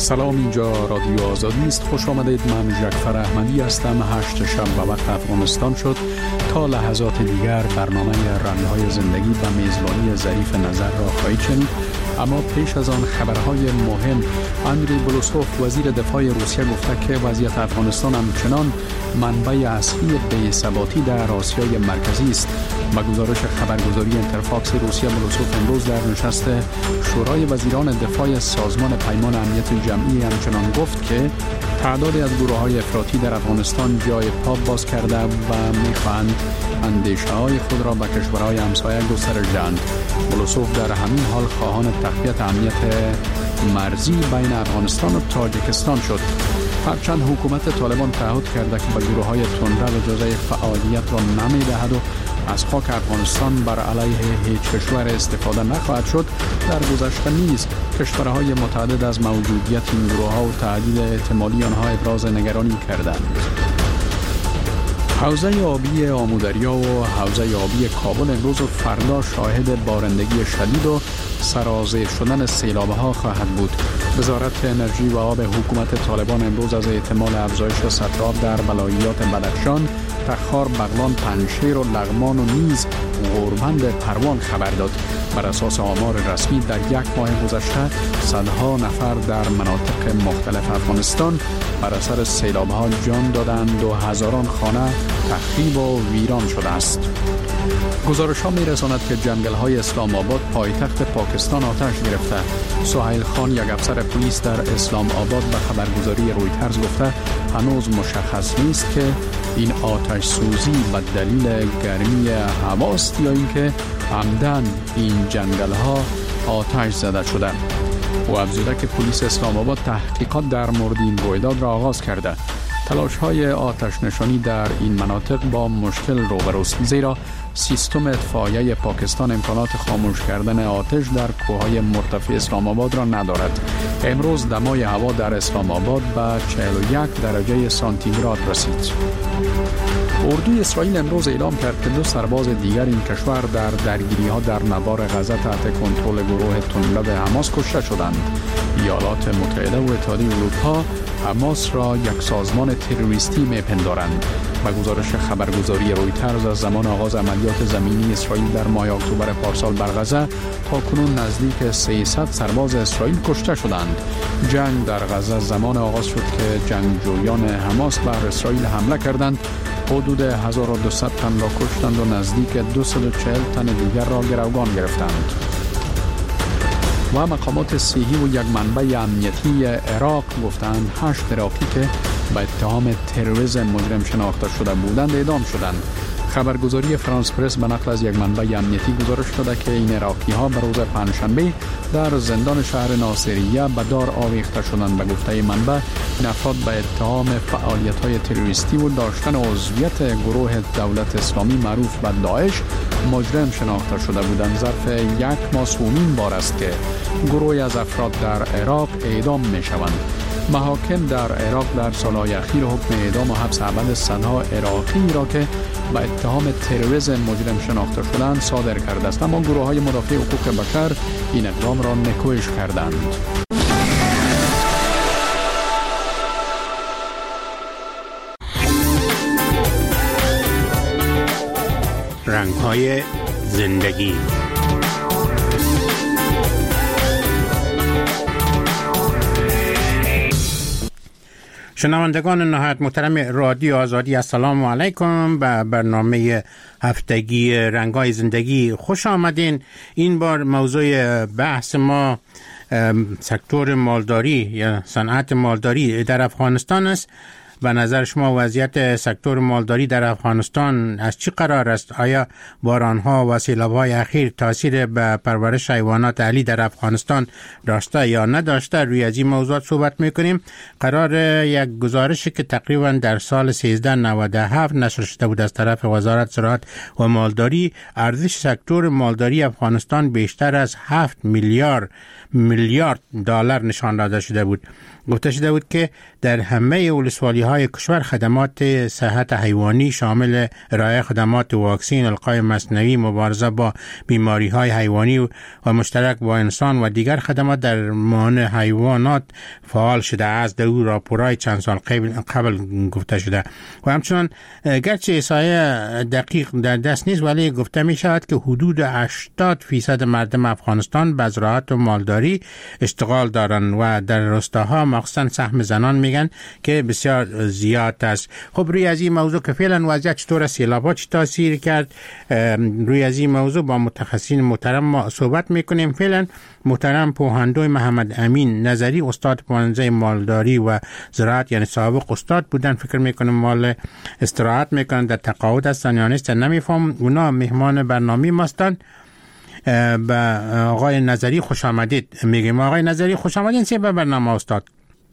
سلام، اینجا رادیو آزادی است. خوش آمدید. من جعفر احمدی هستم. 8 شب به وقت افغانستان شد. تا لحظات دیگر برنامه رنگ‌های زندگی و میزبانی ظریف نظر را خواهید شنید. اما پیش از آن خبرهای مهم. اندری بلوسوف وزیر دفاع روسیه گفته که وضعیت افغانستان همچنان منبع اصلی بی‌ثباتی در آسیای مرکزی است. با گزارش خبرگزاری اینترفاکس روسیه، بلوسوف امروز در نشست شورای وزیران دفاع سازمان پیمان امنیت جمعی همچنان گفت که تعدادی از گروه‌های افراطی در افغانستان جای پا باز کرده و می‌خواهند اندیشه‌های خود را به کشورهای همسایه گسترش دهند. بلوسوف در همین حال خواهان تقویت امنیت مرزی بین افغانستان و تاجیکستان شد. هرچند حکومت طالبان تعهد کرده که به گروه‌های تندرو اجازه فعالیت را نمی‌دهد و از خاک افغانستان بر علیه هیچ کشور استفاده نخواهد شد، در گذشته نیز کشورهای متعدد از موجودیت این گروه‌ها و تهدید احتمالی آنها ابراز نگرانی کردند. حوزه آبی آمودریا و حوزه آبی کابل امروز و فردا شاهد بارندگی شدید و سرازیر شدن سیلاب‌ها خواهد بود. وزارت انرژی و آب حکومت طالبان امروز از احتمال افزایش سطح آب در ولایات بدخشان، تخار، بغلان، پنجشیر و لغمان و نیز غوربند پروان خبر داد. بر اساس آمار رسمی در یک ماه گذشته صدها نفر در مناطق مختلف افغانستان بر اثر سیلاب‌ها جان دادند و هزاران خانه تخریب و ویران شده است. گزارش‌ها می‌رساند که جنگل‌های اسلام آباد پایتخت پاکستان آتش گرفته. سهیل خان، یک افسر پلیس در اسلام آباد، به خبرگزاری رویترز گفته هنوز مشخص نیست که این آتش سوزی به دلیل گرمی هواست یا اینکه عمدن این جنگل‌ها آتش زده شده. و افزوده که پلیس اسلام آباد تحقیقات در مورد این رویداد را آغاز کرده. تلاش‌های آتش نشانی در این مناطق با مشکل روبروست، زیرا سیستم اطفائیه پاکستان امکانات خاموش کردن آتش در کوههای مرتفع اسلام آباد را ندارد. امروز دمای هوا در اسلام آباد به 41 درجه سانتیگراد رسید. اردوی اسرائیل امروز اعلام کرد که 2 سرباز دیگر این کشور در درگیری‌ها در نوار غزه تحت کنترل گروه تندرو حماس کشته شدند. ایالات متحده و اتحادیه اروپا حماس را یک سازمان تروریستی می‌پندارند. با گزارش خبرگزاری رویترز از زمان آغاز عملیات زمینی اسرائیل در ماه اکتبر پارسال بر غزه تا کنون نزدیک 300 سرباز اسرائیل کشته شدند. جنگ در غزه زمان آغاز شد که جنگجویان حماس بر اسرائیل حمله کردند. حدود 1200 تن را کشتند و نزدیک 240 تن دیگر را گروگان گرفتند. و مقامات صحی و یک منبع امنیتی عراق گفتند 8 عراقی که به اتهام تروریسم مجرم شناخته شده بودند اعدام شدند. خبرگزاری فرانس پرس به نقل از یک منبع امنیتی گزارش داده که این عراقی ها به روز پنجشنبه در زندان شهر ناصریه به دار آویخته شدند. به گفته منبع این افراد به اتهام فعالیت های تروریستی و داشتن عضویت گروه دولت اسلامی معروف به داعش مجرم شناخته شده بودند. ظرف 1 ماه سومین بار است که گروهی از افراد در عراق اعدام می شوند. محاکم در عراق در سالهای اخیر حکم اعدام و حبس ابد صدها عراقی را که به اتهام تروریسم مجرم شناخته شدند صادر کرده است، اما گروه‌های مدافع حقوق بشر این اقدام را نکوهش کردند. رنگ‌های زندگی. شنوندگان نهایت محترم رادیو آزادی، السلام علیکم. به برنامه هفتگی رنگ‌های زندگی خوش آمدین. این بار موضوع بحث ما سکتور مالداری یا صنعت مالداری در افغانستان است. به نظر شما وضعیت سکتور مالداری در افغانستان از چی قرار است؟ آیا باران‌ها و سیلاب‌های اخیر تاثیر به پرورش حیوانات اهلی در افغانستان داشته یا نداشته؟ روی از این موضوعات صحبت می‌کنیم. قرار یک گزارشی که تقریباً در سال 1397 نشر شده بود از طرف وزارت زراعت و مالداری، ارزش سکتور مالداری افغانستان بیشتر از 7 میلیارد دلار نشان داده شده بود. گفته شده بود که در همه ولسوالی‌های کشور خدمات صحت حیوانی شامل ارائه خدمات واکسین، القای مصنوعی، مبارزه با بیماری‌های حیوانی و مشترک با انسان و دیگر خدمات در درمان حیوانات فعال شده است. در او راپورهای چند سال قبل گفته شده و همچنان گرچه احصایه دقیق در دست نیست ولی گفته می شود که حدود 80% مردم افغانستان به زراعت و مالداری اشتغال دارند و در روستاها مخصوصا سهم زنان میگن که بسیار زیاد است. خب روی از این موضوع که فعلا وضعیت چطور است، سیلاب‌ها چی تاثیر کرد، روی از این موضوع با متخصصین محترم ما صحبت میکنیم. فعلا محترم پوهندوی محمد امین نظری، استاد پوهنځی مالداری و زراعت، یعنی سابق استاد بودن، فکر میکنم مال استراحت میکنن، در تقاعد هستن یا نیست نمیفهم. اونا مهمان برنامه ماستن. به آقای نظری خوش آمدید میگیم. آقای نظری خوش آمدین سی به برنامه استاد.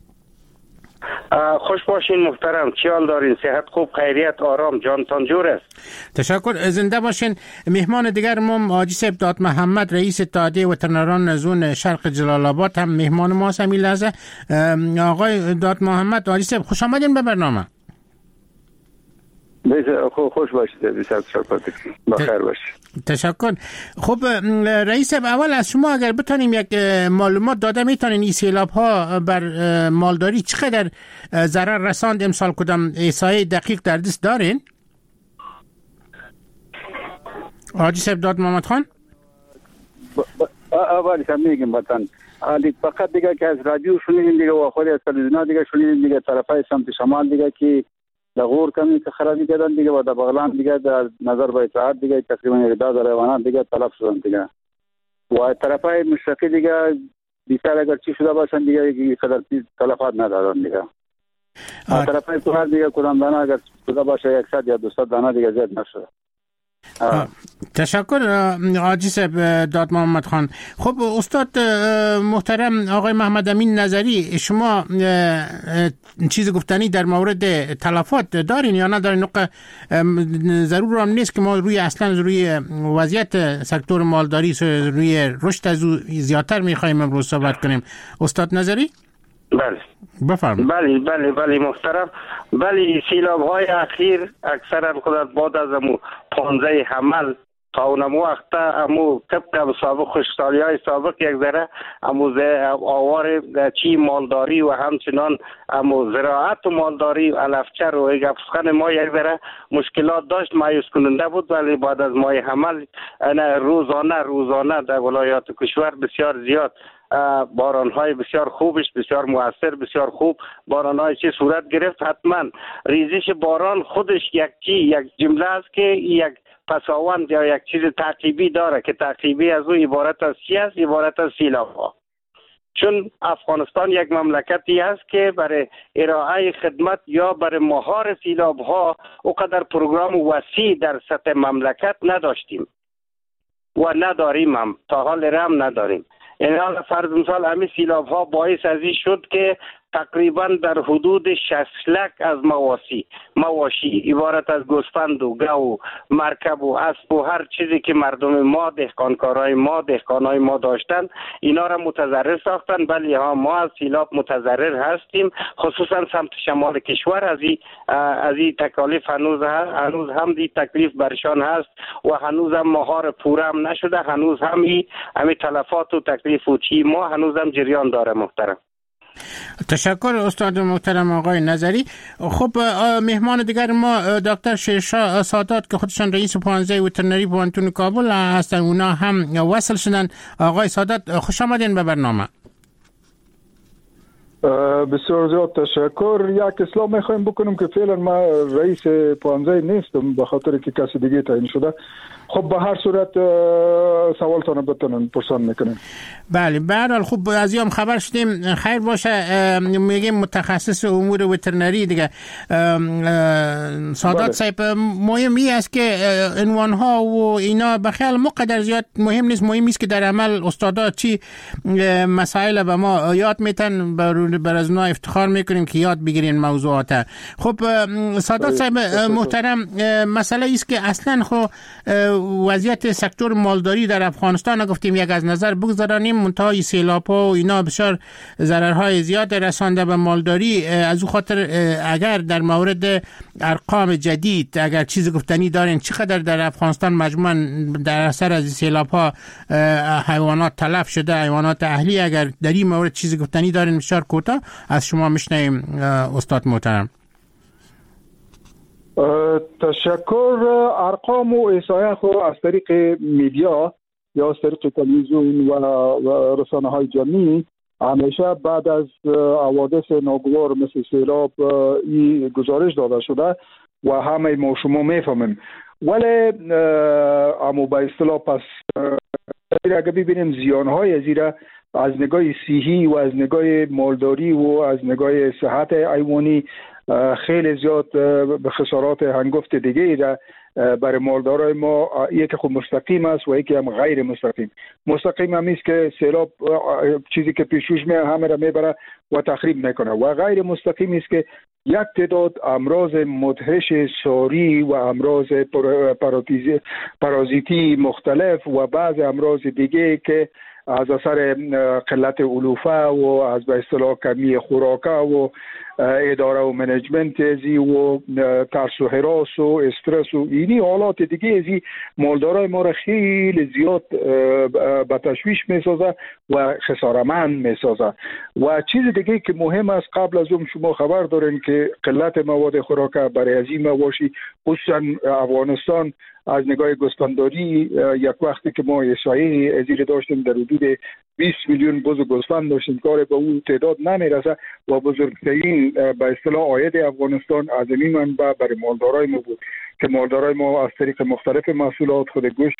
خوش باشین محترم، چی حال دارین؟ صحت خوب، خیریت، آرام، جانتان جور است؟ تشکر، زنده باشین. مهمان دیگر ما حاجی صاحب داد محمد، رئیس اتحادیه وترنران زون شرق جلال آباد هم مهمان ماست همین لحظه. آقای داد محمد، حاجی صاحب خوش آمدین به برنامه. خوش باشید، بخیر باشید. تشکر. خب رئیس صاحب، اول از شما اگر بتونیم یک معلومات داده میتونین این سیلاب ها بر مالداری چقدر ضرر رساند امسال، کدام احصایه دقیق در دست دارین؟ حاجی صاحب داد محمد خان. اولی هم میگیم بطن فقط دیگه که از رادیو شنیدیم دیگه و خود از تلویزیون دیگه شنیدیم دیگه، طرفای سمت شمال دیگه که در غور کمی که خرابی کردن دیگه و در بغلان دیگه در نظر به اطلاعات دیگه تقریبا 10,000 حیوانات دیگه تلف شدن دیگه و طرفای مشرقی دیگه بیشتر اگر چی شده باشن دیگه قدر تلفات ندارن دیگه. طرفای کلار دیگه کدام دانه اگر شده باشه 100 یا 200 دانه دیگه زیاد نشده. تشکر حاجی صاحب داد محمد خان. خب استاد محترم آقای محمد امین نظری، شما چیز گفتنی در مورد تلفات دارین یا ندارین؟ ضرور هم نیست که ما روی وضعیت سکتور مالداری، روی رشد از زیادتر میخوایم امروز صحبت کنیم. استاد نظری؟ بله بفرمایید. بله محترم. بله سیلاب های اخیر اکثرا خود بعد از امو 15 حمل تا اونمو وقت امو طبق سابق خوشسالی های سابق یک ذره امو آوار چی مالداری و همچنان امو زراعت و مالداری علفچر و گفسخن ما یک ذره مشکلات داشت، مایوس کننده بود. ولی بعد از ماه حمل روزانه در ولایات کشور بسیار زیاد باران‌های بسیار خوبش، بسیار مؤثر، بسیار خوب باران‌های چی صورت گرفت. حتما ریزش باران خودش یک جمله است که یک پساوند یا یک چیز تعقیبی داره که تعقیبی از او عبارت از چی است؟ عبارت از سیلاب‌ها. چون افغانستان یک مملکتی است که برای ارائه خدمت یا برای مهار سیلاب‌ها اونقدر پروگرام وسیع در سطح مملکت نداشتیم و نداریم، هم تا حال رم نداریم. این حال فرض مثال همین سیلاب ها باعث از این شد که تقریبا در حدود 60 لک از مواشی عبارت از گوسفند و گاو و مرکب و اسب و هر چیزی که مردم ما، دهقانای ما داشتن، اینا را متضرر ساختن. بله ها، ما از سیلاب متضرر هستیم، خصوصا سمت شمال کشور. از این تکالیف هنوز هم دی تکلیف برشان هست و هنوز هم مهار پوره هم نشده. هنوز هم همین تلفات و تکلیف و چی ما هنوز هم جریان داره محترم. تشکر استاد محترم آقای نظری. خب مهمان دیگر ما دکتر شیرشاه سادات که خودشان رئیس پوهنځی وترنری پوهنتون کابل هستن، اونا هم وصل شدن. آقای سادات خوش آمدین به برنامه. بسیار زیاد تشکر. یک اصلاح میخوایم بکنم که فعلا ما رئیس پوهنځی نیستم به خاطر که کسی دیگه تعیین شده. خب به هر صورت سوالتان بتونن پرسان میکنیم. بله به هر حال خوب از یام خبر شدیم. خیر باشه. میگیم متخصص امور وترنری دیگه سادات صاحب، مهم است که عنوان ها و اینا به خیال مقدر زیاد مهم نیست. مهم است که در عمل استادا چی مسائل به ما یاد میتن، بر بر از اونا افتخار میکنیم که یاد بگیرین موضوعات. خب سادات صاحب محترم، مسئله است که اصلا خو وضعیت سکتور مالداری در افغانستان گفتیم یک از نظر بگذارانیم، منتهای سیلاب‌ها و اینا بسیار ضررهای زیاد رسانده به مالداری. از او خاطر اگر در مورد ارقام جدید اگر چیز گفتنی دارین، چقدر در افغانستان مجموعاً در اثر از سیلاب‌ها حیوانات تلف شده، حیوانات اهلی، اگر در این مورد چیزی گفتنی دارین بسیار کوتاه از شما میشنویم استاد محترم. تشکر. ارقام و احصایه خو از طریق میدیا یا از طریق تلویزیون و رسانه‌های جمعی همیشه بعد از حوادث ناگوار مثل سیلاب این گزارش داده شده و همه ما شما میفهمیم، ولی اما به اصطلاح پس اگه ببینیم زیانهای زیرا از نگاه صحی و از نگاه مالداری و از نگاه صحت حیوانی خیلی زیاد به خسارات هنگفت دیگه را برای مالدارای ما، یکی خود مستقیم است و یکی هم غیر مستقیم. مستقیم هم است که سیلاب چیزی که پیشوش همه را میبره و تخریب میکنه، و غیر مستقیم است که یک تعداد امراض مدهش ساری و امراض پارازیتی مختلف و بعض امراض دیگه که از اثر قلت علوفه و از به اصطلاح کمی خوراکه و اداره و منیجمنت ازی و ترس و هراس و استرس و اینی حالات دیگه ازی مالدارای ما را خیلی زیاد به تشویش میسازه و خسارمند میسازه. و چیز دیگه که مهم است، قبل از اون شما خبر دارین که قلت مواد خوراکه برای از این مواشی خصوصا افغانستان از نگاه گوسفندداری یک وقتی که ما احصایه ازیر داشتیم در حدود 20 میلیون بز گوسفند داشتیم، کار به اون تعداد نمیرسه و بزرگترین به اصطلاح عاید افغانستان از این منبع برای مالدارای ما بود که مالدارای ما از طریق مختلف محصولات، خود گوشت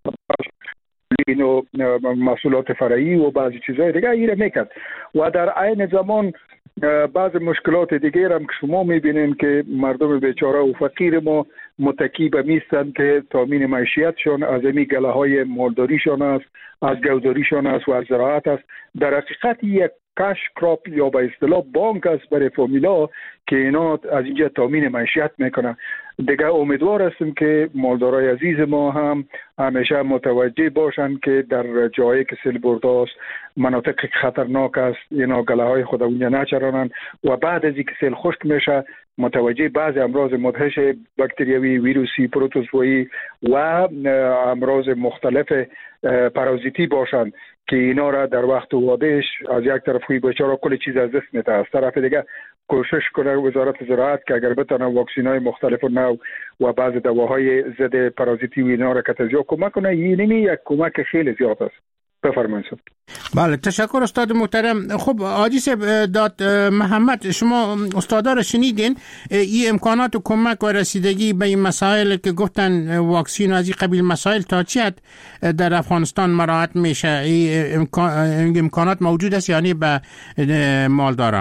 و محصولات فرعی و بعضی چیزهای دیگه ایره میکرد و در عین زمان بعض مشکلات دیگه هم که شما میبینین که مردم بیچاره و فقیر ما متکی به میستن که تامین معیشتشان از این گله های مالداریشان است، از گوداریشان است و از زراعت است. در حقیقت یک کاش کراپ یا به اصطلاح بانک است برای فامیلا که اینا از اینجا تامین معیشت میکنن. دیگه امیدوار هستیم که مالدارای عزیز ما هم همیشه متوجه باشن که در جایی که سیل برده است، مناطق خطرناک است، اینا گله های خود اونجا نچرانن و بعد از اینکه سیل خشک میشه متوجه بعض امراض مدهش باکتریوی، ویروسی، پروتوزوایی و امراض مختلف پارازیتی باشند که اینا را در وقت وادهش از یک طرف خوی بیچاره کل چیز از دست میده، از طرف دیگه کوشش کنه وزارت زراعت که اگر بتونه واکسین‌های مختلف نو و بعض دواهای ضد پارازیتی و اینا را که تزیاد کمک کنه، این یک کمک خیلی زیاد است. بفرمایید. بله تشکر استاد محترم. خب حاجی صاحب داد محمد، شما استادا رو شنیدین، این امکانات و کمک و رسیدگی به این مسائل که گفتن واکسین و از این قبیل مسائل تا چی حد در افغانستان مراعات میشه؟ این امکانات موجود است یعنی به مالدارا؟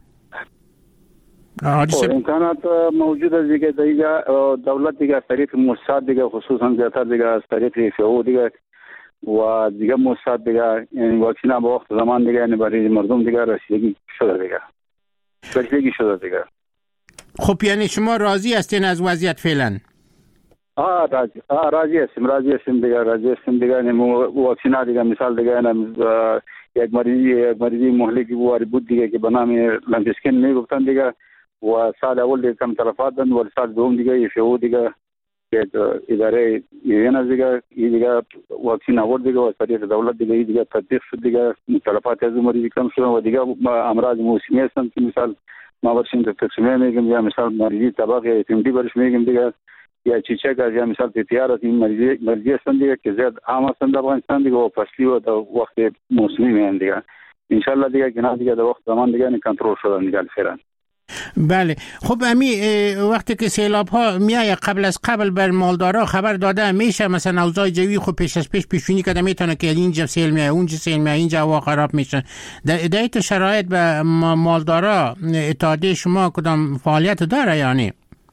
امکانات موجود است دیگه. دولت دیگه از طریق موسسات دیگه خصوصا زیادتر دیگه از طریق FAO دیگه و دیگه موسسات دیگه یعنی واکسین هم وقت زمان دیگه یعنی برای مردم دیگه رسیدگی شده دیگه. خب یعنی شما راضی هستین از وضعیت فعلا؟ راضی هستیم دیگه. یعنی واکسین ها دیگه مثال دیگه یک مریضی مهلکی بود دیگه که به نام لمپسکن میگفتن دیگه و سال اول دیگه کم تلفات دن و سال دوم دیگه FAO دیگه که اداره ایران دیگه واکسین آورد دیگه و طریق دولت دیگه تطبیق شد دیگه، مطالبات از مریض کم شد و دیگه امراض موسمی هستن که مثال ما برشیم تقسیمه میگیم یا مثال مریضی طبق یا FMD برش میگیم دیگه یا چیچک از یا مثال PTR از این مریضی هستن دیگه که زیاد عام هستن در افغانستان دیگه و فصلی و در وقت موسمی میان دیگه انشالله دیگه که نه دیگه در وقت زمان دیگه کنترل شدن دیگه فعلا. بله خب امی وقتی که سیلاب ها میایه قبل بر مالدارا خبر داده میشه مثلا اوضاع جوی خود پیشونی کرده میتونه که اینجا سیل میایه اونجا سیل میایه اینجا هوا خراب میشه. در ادایت شرایط به مالدارا اتحادیه شما کدام فعالیت داره یعنی؟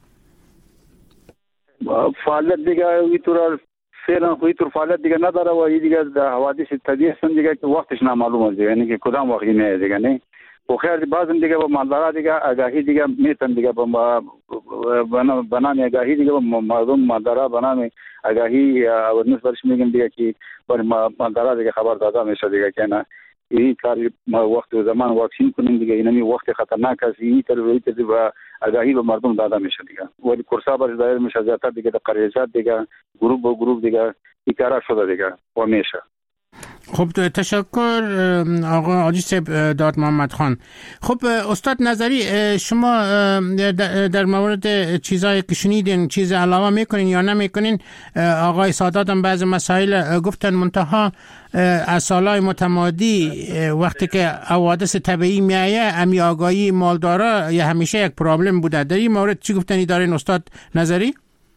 فعالیت دیگه ویتور فعلا ویتور فعالیت دیگه نداره و دیگه در حوادث طبیعی هستن دیگه که وقتش نامعلوم است یعنی که کدام وقتی میایه دیگه نه بخیر بعضی دیگه با مالدارا دیگه آگاهی دیگه میتن دیگه به نام آگاهی دیگه مردم مالدارا به نام آگاهی اورنس برش میگن دیگه که برای مالدارا دیگه خبر داده میشه دیگه که نه این کار وقت و زمان واکسین کنیم دیگه اینمی وقت خطرناک است این روی و آگاهی به مردم داده میشه دیگه ولی کورسا برش دایر میشه زیاتر دیگه در قریزات دیگه گروه دیگه این کارا شده دیگه و میشه. خب تشکر آقا عاجی صاحب داد محمد خان. خب استاد نظری شما در مورد چیزایی که شنیدین چیز علاوه میکنین یا نمیکنین؟ آقای سادات هم بعض مسائل گفتن منتها از سالهای متمادی وقتی که حوادث طبیعی میایه امی آگاهی مالدارا یا همیشه یک پرابلم بوده. در این مورد چی گفتنی دارین استاد نظری؟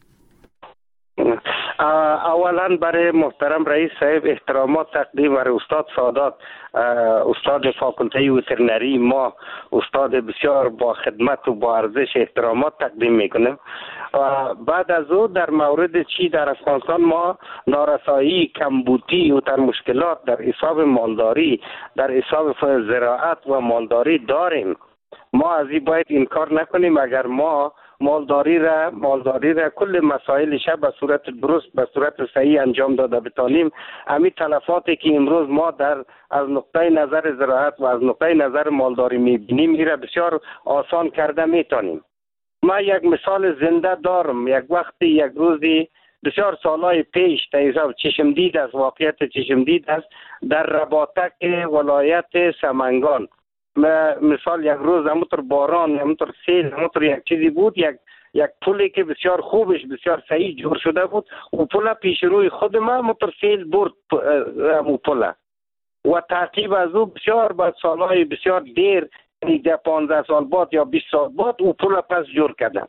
اولا برای محترم رئیس صاحب احترامات تقدیم برای استاد سادات، استاد فاکولته وترنری ما، استاد بسیار با خدمت و با ارزش احترامات تقدیم میکنیم. بعد از او در مورد چی در افغانستان ما نارسایی، کمبودی و در مشکلات در حساب مالداری، در حساب زراعت و مالداری داریم. ما از این باید انکار نکنیم. اگر ما مالداری را کل مسائلش به صورت درست به صورت صحیح انجام داده بتانیم، همین تلفاتی که امروز ما از نقطه نظر زراعت و از نقطه نظر مالداری میبینیم میره بسیار آسان کرده میتونیم. ما یک مثال زنده دارم. یک وقتی یک روزی بسیار سالهای پیش در چشمدید است، واقعیت چشمدید است در رباطک ولایت سمنگان. مثال یک روز همونطور باران، همونطور سیل، همونطور یک چیزی بود، یک پلی که بسیار خوبش بسیار صحیح جور شده بود و پل پیش روی خود ما همونطور سیل برد همون پل و تعقیب از او بسیار بعد سالهای بسیار دیر، یعنی 15 سال بعد یا 20 سال بعد او پل پس جور کردن.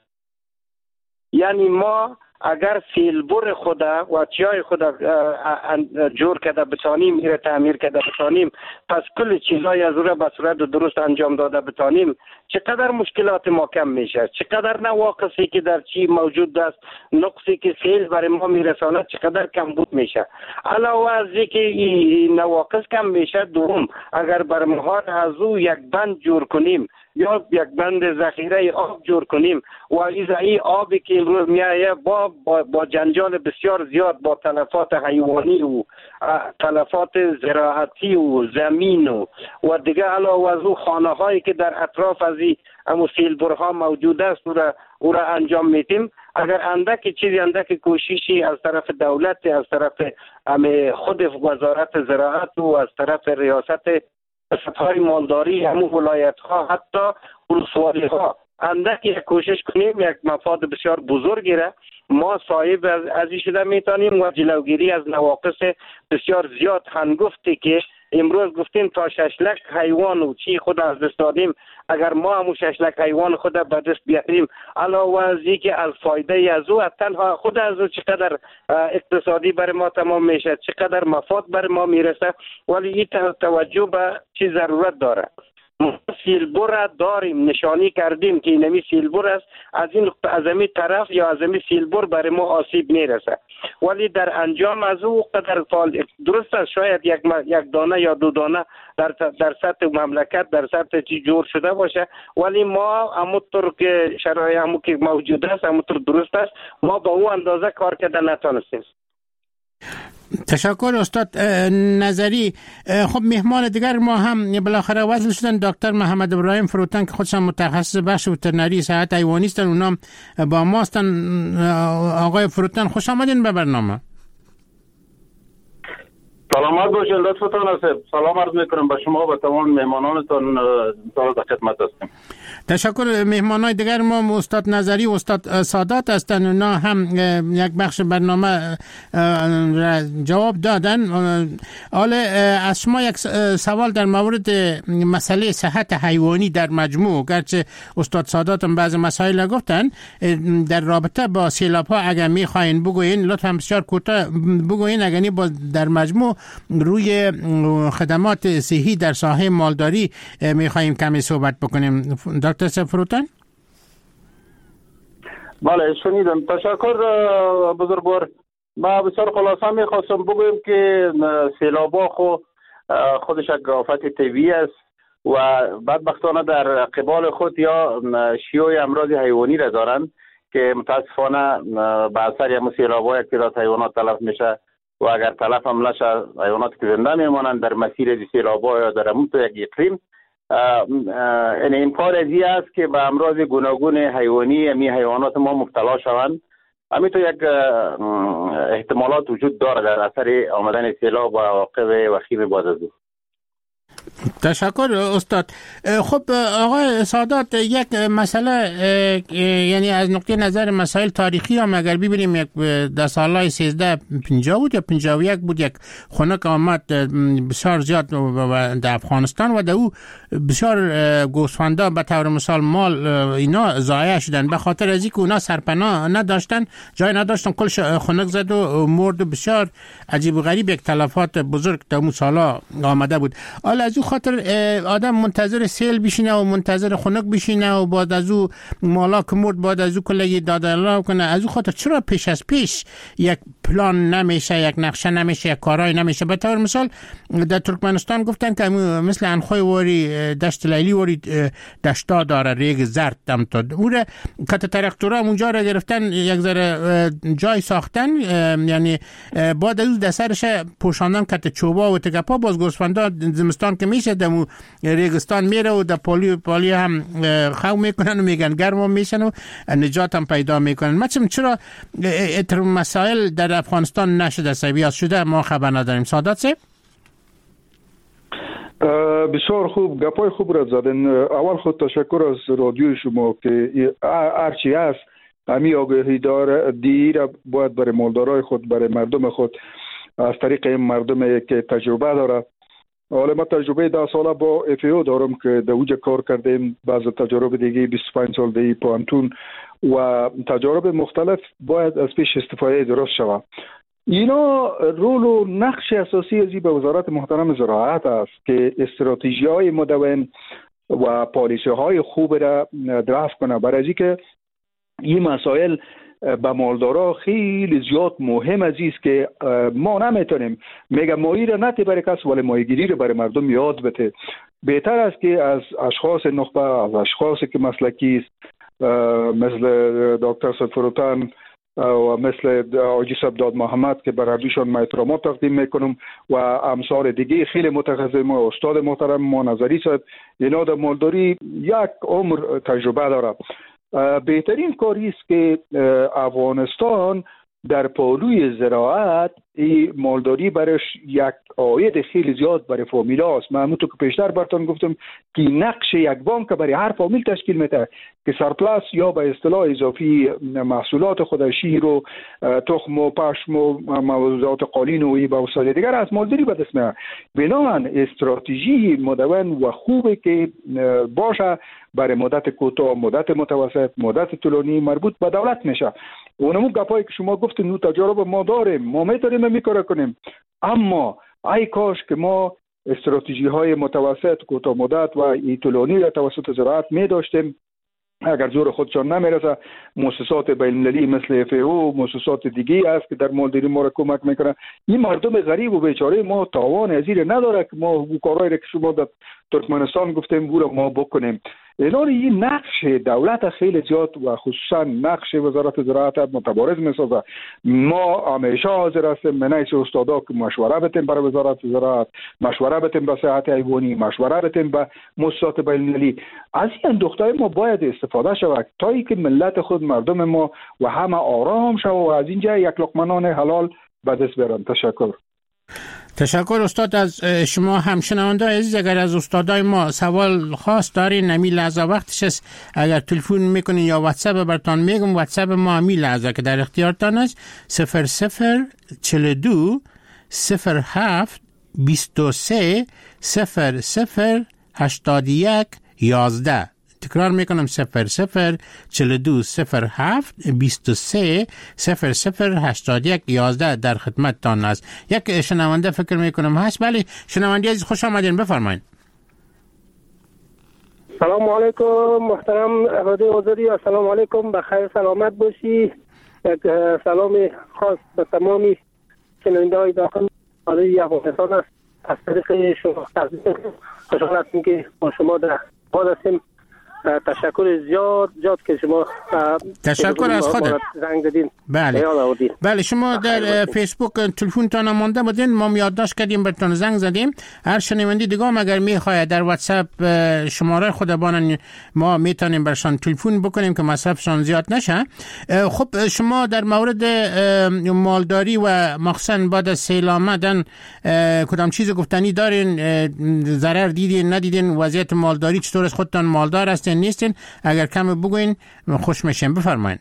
یعنی ما اگر سیلبر خدا و چیای خدا جور کرده بتانیم، ایره تعمیر کرده بتانیم، پس کل چیزای از او را به صورت درست انجام داده بتانیم، چقدر مشکلات ما کم میشه، چقدر نواقصی که در چی موجود است، نقصی که سیل برای ما میرساند چقدر کم بود میشه. علاوه از اینکه نواقص کم میشه، دوم اگر بر مهار از او یک بند جور کنیم یا یک بند ذخیره آب جور کنیم و این آبی که امروز میایه با جنجال بسیار زیاد، با تلفات حیوانی و تلفات زراعتی و زمین و دیگه علاوه از او خانه هایی که در اطراف از این سیلبرها موجود است او را انجام میتیم. اگر اندک کوششی از طرف دولت، از طرف خود وزارت زراعت و از طرف ریاست سطحهای مالداری همون ولایت ها، حتی ولسوالی ها اندک یک کوشش کنیم، یک مفاد بسیار بزرگی را ما صاحب از این شده میتونیم و جلوگیری از نواقص بسیار زیاد هنگفتی که امروز گفتیم تا 6 لک حیوان و چی خود از دست دادیم، اگر ما همون 6 لک حیوان خود به دست بیاریم، علاوه از اینکه از فایده از او تنها خود از او چقدر اقتصادی برای ما تمام میشه، چقدر مفاد برای ما میرسه، ولی این توجه به چی ضرورت داره. ما سیلبر داریم، نشانی کردیم که اینمی سیلبر است، از این طرف یا از این سیلبر برای ما آسیب میرسه، ولی در انجام از او قدر درست است. شاید یک دانه یا 2 دانه در سطح مملکت در سطح چی جور شده باشه، ولی ما همونطور که شرایط همون که موجود است همونطور درست است، ما با او اندازه کار کرده نتونستیم. تشکر استاد نظری. خب مهمان دیگر ما هم بالاخره وصل شدن، دکتر محمد ابراهیم فروتن که خودشان متخصص بخش وترنری صحت حیوانی هستند، اونام با ما هستن. آقای فروتن خوش آمدین به برنامه. سلامت باشین لطفتان است. سلام عرض میکنم به شما و تمام مهمانانتان، در خدمت هستیم. تشکر. مهمانای دیگر ما استاد نظری و استاد سادات هستند، اونا هم یک بخش برنامه جواب دادن. حالا از شما یک سوال در مورد مسئله صحت حیوانی در مجموع، گرچه استاد سادات هم بعض مسائل گفتن در رابطه با سیلاب ها، اگر میخواین بگوین لطفا بسیار کوتاه بگوین، اگر با در مجموع روی خدمات صحی در ساحه مالداری میخوایم کمی صحبت بکنیم. دکتر سفروتن. بله شنیدم. تشکر بزرگوار. ما بسیار خلاصه میخواستم بگویم که سیلابا خودش یک آفت طبیعی است و بدبختانه در قبال خود یا شیوع امراض حیوانی را دارند که متاسفانه به اثر یا سیلاب‌های تعداد حیوانات تلف میشه و اگر تلف هم نشه حیوانات که زنده میمانند در مسیر سیلاب‌ها یا در همون یک اقلیم. این کار ازی است که به امراض گوناگون حیوانی می حیوانات ما مبتلا شوند. همینطور یک احتمالات وجود داره در اثر آمدن سیلاب و عواقب وخیم بعد از او. تشکر استاد. خب آقای سادات، یک مسئله یعنی از نقطه نظر مسائل تاریخی هم اگر ببینیم، یک در سالهای 1350 بود یا 51 بود یک خنک آمد بسیار زیاد در افغانستان و در او بسیار گوسفندا به طور مثال مال اینا ضایع شدن به خاطر از اینکه اونا سرپناه نداشتن، جای نداشتن، کلش خنک زد و مرد. بسیار عجیب و غریب یک تلفات بزرگ در اون سالا آمده بود. حالا از او خاطر آدم منتظر سیل بشینه و منتظر خنک بشینه و بعد از او مالا که مرد بعد از او کلگی دادلا کنه. از او خاطر چرا پیش از پیش یک پلان نمیشه، یک نقشه نمیشه، یک کارای نمیشه؟ به طور مثال در ترکمنستان گفتن که مثل انخوی واری دشت لیلی واری دشتا داره ریگ زرد دم تا اون کت ترکتورا اونجا را گرفتن، یک ذره جای ساختن، یعنی بعد از او دسرش پوشاندن کت چوبا و تکپا. باز گوسفندا زمستان که میشه دمو ریگستان میره و در پالی هم خو میکنن و میگن گرم میشن و نجات هم پیدا میکنن. مثلا چرا اتر مسائل در افغانستان نشده سویات شده ما خبر نداریم؟ سادات صاحب بسیار خوب، گپای خوب را زدن. اول خود تشکر از رادیو شما که هرچی هست همی آگاهی دی را باید برای مالدارای خود، برای مردم خود از طریق این مردم که تجربه داره. حالا ما تجربه 10 ساله با FAO دارم که در اوجه کار کردیم، بعض تجارب دیگه 25 سال دیگه پانتون و تجارب مختلف باید از پیش استفاده درست شود. اینا رول و نقش اساسی ازی به وزارت محترم زراعت است که استراتژی های مدون و پالیسی های خوب را درافت کنه، برای از اینکه این مسائل به مالدارا خیلی زیاد مهم است که ما نمیتونیم میگه ماهی را نتی برای کس ولی ماهیگیری را برای مردم یاد بده. بهتر است که از اشخاص نخبه، از اشخاصی که مسلکی است مثل دکتر سفروتان و مثل آجی سبداد محمد که برادرشون ما احترامات تقدیم میکنم و امثال دیگه خیلی متخصص ما، استاد محترم ما نظری صاحب، اینا در مالداری یک عمر تجربه داره. بهترین کاری است که افغانستان در پالوی زراعت مالداری برش یک عاید خیلی زیاد برای فامیل است. من همونطور که پیشتر براتون گفتم که نقش یک بانک برای هر فامیل تشکیل میده که سرپلاس یا به اصطلاح اضافی محصولات خود، شیر و تخم و پشم و موضوعات قالین و به وسایل دیگر از مالداری به دست میاد. بنابراین استراتژی مدون و خوبه که باشه برای مدت کوتاه، مدت متوسط، مدت طولانی مربوط به دولت میشه. اونمون گپایی که شما گفتین نو تجارب ما داریم، ما میتونیم میکاره کنیم، اما ای کاش که ما استراتژی های متوسط، کوتاه مدت و طولانی را توسط زراعت می داشتیم. اگر زور خودشان نمیرسه مؤسسات بین‌المللی مثل FAO، مؤسسات دیگه است که در مالداری ما را کمک میکنه. این مردم غریب و بیچاره ما توان ازیر نداره که ما کارهایی را که شما در ترکمنستان گفتیم او را ما بکنیم. این نقش دولت خیلی زیاد و خصوصا نقش وزارت زراعت متبارز میسازه. ما همیشه حاضر هستیم منیس استادا که مشوره بتیم برای وزارت زراعت، مشوره بتیم به صحت حیوانی، مشوره بتیم به مؤسسات بین‌المللی. از این دختای ما باید استفاده شود تا اینکه ملت خود، مردم ما و همه آرام شود و از اینجا یک لقمه نان حلال به دست بیارن. تشکر استاد از شما. همشنونده عزیز اگر از استادای ما سوال خاص دارین نمی لحظه وقتش است، اگر تلفن میکنین یا واتساپ براتون میگم. واتساپ ما همی لحظه که در اختیارتان است 0042 07 23 00 81 11. تکرار میکنم 0042 07 23 00 81 11 در خدمتتان است. یک شنونده فکر میکنم هست. بله شنونده عزیز خوش آمدین، بفرمایید. سلام علیکم محترم رادیو آزادی، السلام علیکم، بخیر سلامت باشی. یک سلام خاص به تمامی شنونده های داخل رادیو افغانستان است. از طریق شما خوشحال هستیم که با شما در باز هستیم. تشکر زیاد که شما تشکر از خودت زنگ زدین. بله شما در فیسبوک تلفنتان مانده بودین، ما یادداشت کردیم براتون زنگ زدیم. هر شنونده دیگه هم اگر میخواد در واتساپ شماره خودبان ما میتونیم برشان تلفن بکنیم که مصرفشان زیاد نشه. خب شما در مورد مالداری و مخصوصا بعد از سیل آمدن کدام چیز گفتنی دارین؟ ضرر دیدین ندیدین؟ وضعیت مالداری چطور است؟ خودتان مالدار هستین نیستین؟ اگر کم بگوین خوش میشیم. بفرمایید.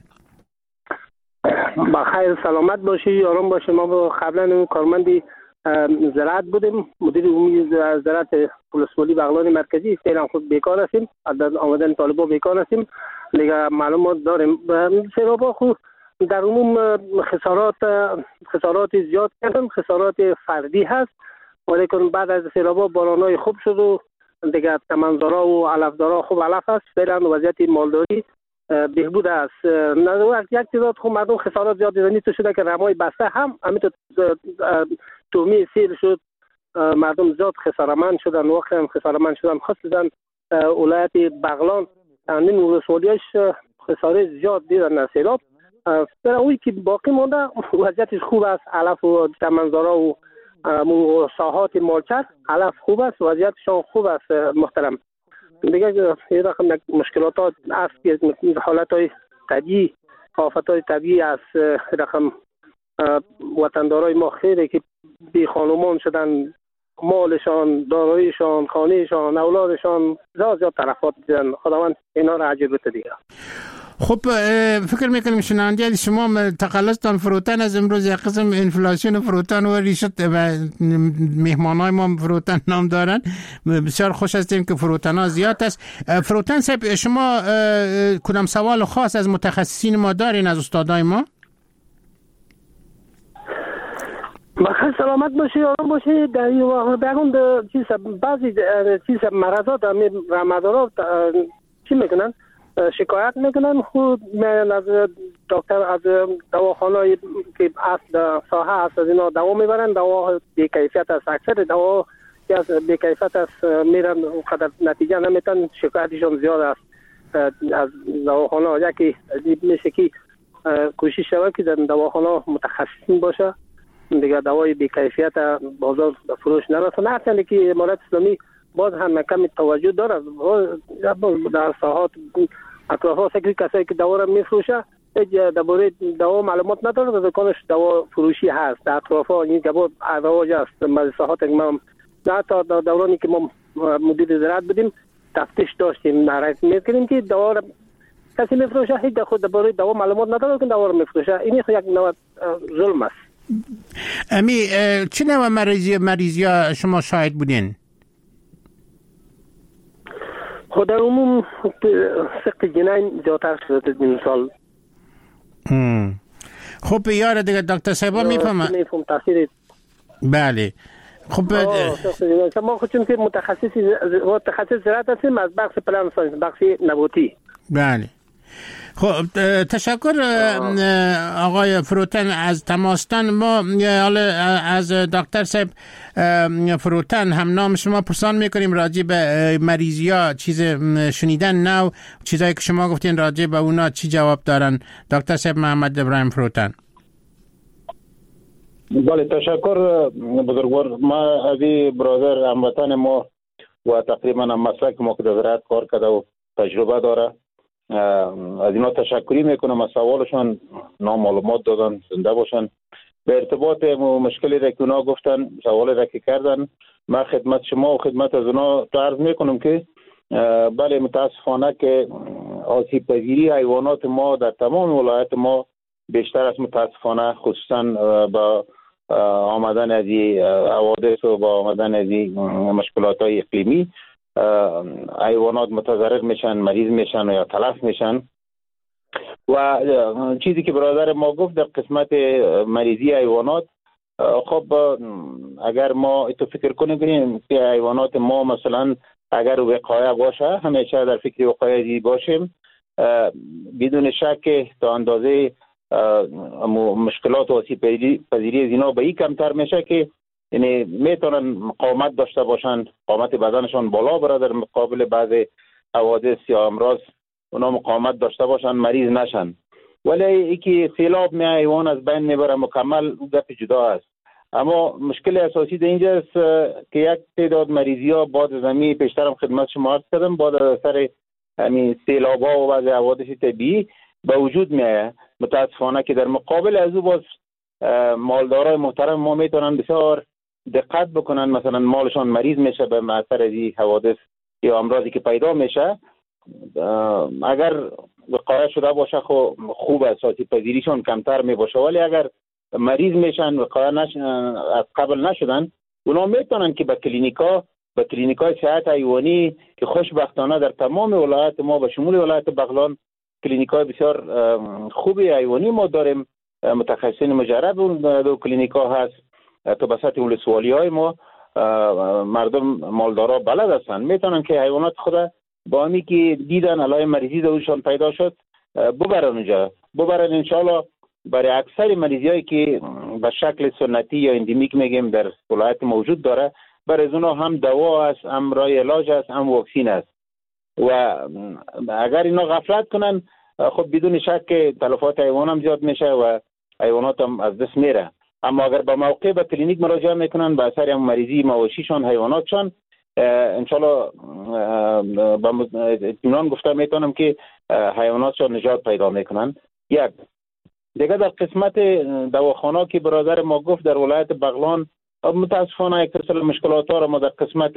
با خیر سلامت باشی، آرام باشی. ما قبلا کارمندی زراعت بودیم، مدیر عمومی زراعت ولسوالی بغلان مرکزی. فعلا خود بیکار هستیم، از آمدن طالبا بیکار هستیم. دیگه معلومات داریم. سیلابا خود در عموم خسارات زیاد کردن، خسارات فردی هست، ولیکن بعد از سیلابا بارانای خوب شد و دیگه تمنزارا و علفدارا خوب علف است. فعلا وضعیت مالداری بهبود است. یک تعداد خب مردم خسارات زیاد دیدنی تو شده که رمای بسته هم همینطور تومی سیل شد، مردم زیاد خسارمند شدن، واقع هم خسارمند شدن. خاصتا ولایت بغلان تامین ولسوالیش خسارات زیاد دیدن از سیلاب. اوی که باقی مونده وضعیتش خوب است، علف و تمنزارا و ساحات مالچر علف خوب است، وضعیتشان خوب است محترم. دیگه یه رقم مشکلات است که حالتهای طبیعی، آفتهای طبیعی است. رقم وطندارای ما خیلی که بی خانمان شدن، مالشان، داراییشان، خانهشان، اولادشان زیاد تلفات دیدن. خداوند اینا را اجر بده دیگه. خب فکر میکنیم شنونده شما تقلصتان فروتن از امروز یک قسم انفلاسیون فروتن و ریشت و مهمانای ما فروتن نام دارن. بسیار خوش هستیم که فروتن ها زیاد است. فروتن صاحب شما کدام سوال خاص از متخصصین ما دارین، از استادای ما؟ بخیر سلامت باشی، آرام باشی. در این واقع بعضی چیز مرضات رمضان چی میکنن؟ شکایت میکنن. خود از دکتر از دواخانه که اصل ساحه هست از اینا دوا میبرن. دوا بی‌کیفیت است، اکثر دوا که از بی‌کیفیت است میرن قدر نتیجه نمیتن. شکایتشون زیاد است از دواخانه. یکی میشه که کوشش شود که در دواخانه متخصصین باشه، دیگه دوای بی‌کیفیت بازار فروش نرسونه. هرچند که امارت اسلامی باز هم کمی توجه داره در ساحات اطرافا. فکر کسایی که دوا را میفروشه درباره دوا معلومات نداره و دکانش دوا فروشی هست در اطرافا. این دوا رواج است. مدرسه‌ها ما حتی در دورانی که ما مدیر زراعت بودیم تفتیش داشتیم، نرایت می‌کردیم که دوا را کسی میفروشه، هیچ خود درباره دوا معلومات نداره که دوا را میفروشه. این یک نوع ظلم است. امی چه نوع مریضی شما شاهد بودین؟ خود در عموم سقط جنین زیادتر شده این سال. خب یاره دیگه دکتر صاحبا میفهمم تاثیر. بله خب ما خودم که متخصص زراعت هستیم از بخش پلان ساینس، بخش نباتی. بله خب تشکر آقای فروتن از تماستان. ما از دکتر صاحب فروتن هم نام شما پرسان میکنیم راجع به مریضی ها، چیز شنیدن نو چیزایی که شما گفتین راجع به اونا چی جواب دارن؟ دکتر صاحب محمد ابراهیم فروتن. بله تشکر بزرگوار. ما از برادر هموطن ما و تقریبا مسلک ما که در زراعت کار کرده و تجربه داره، از اینا تشکری میکنم. از سوالشان نامعلومات دادن، زنده باشن. به ارتباط مشکلی را که اونا گفتن، سوالی را که کردن، من خدمت شما و خدمت از اونا عرض میکنم که بله متاسفانه که آسیب پذیری حیوانات ما در تمام ولایت ما بیشتر است. متاسفانه خصوصا با آمدن از حوادث و با آمدن از مشکلات های اقلیمی حیوانات متضرر میشن، مریض میشن و یا تلف میشن. و چیزی که برادر ما گفت در قسمت مریضی حیوانات، خب اگر ما تو فکر کنیم که حیوانات ما مثلا اگر وقایه باشه، همیشه در فکر وقایه باشیم، بدون شک تا اندازه مشکلات و آسیب پذیری از اینا به این کمتر میشه که یعنی میتونن مقاومت داشته باشن، مقاومت بدنشان بالا بره در مقابل بعض حوادث یا امراض، اونا مقاومت داشته باشن، مریض نشن. ولی اینکه سیلاب می حیوان از بین میبره مکمل گپ جدا است. اما مشکل اساسی در اینجا است که یک تعداد مریضی ها باد زمین، پیشترم خدمت شما عرض کردم، باد اثر همین سیلاب ها و بعض حوادث طبیعی به وجود میاد. متاسفانه که در مقابل از او باز مالدارای محترم ما میتونن بسیار دقت بکنن، مثلا مالشان مریض میشه به اثر از این حوادث یا امراضی که پیدا میشه. اگر وقایع شده باشه خوب است، پذیریشون کمتر می باشه، ولی اگر مریض میشن وقایع از قبل نشدن، اونا میتونن که به کلینیکای صحت حیوانی که خوشبختانه در تمام ولایت ما به شمول ولایت بغلان کلینیکای بسیار خوبی حیوانی ما داریم، متخصصین مجرب دو کلینیکا هست. تو بساط ولسوالی های ما مردم مالدارا بلد هستن، میتونن که حیوانات خود با همی که دیدن علای مریضی دوشان پیدا شد ببرن اونجا، ببرن انشاءالله. برای اکثر مریضی هایی که به شکل سنتی یا اندیمیک میگیم در ولایت موجود داره، برای اونا هم دوا است، هم راه علاج است، هم واکسین است. و اگر اینا غفلت کنن خب بدون شک تلفات حیوان هم زیاد میشه و حیوانات هم از دست میره. اما اگر به موقع به کلینیک مراجعه میکنن به اثر هم مریضی مواشیشان حیواناتشان، انشالله با اطمینان گفته میتونم که حیواناتشان نجات پیدا میکنن. یک دیگه در قسمت دواخانه که برادر ما گفت در ولایت بغلان متاسفانه یک سلسله مشکلات ها را ما در قسمت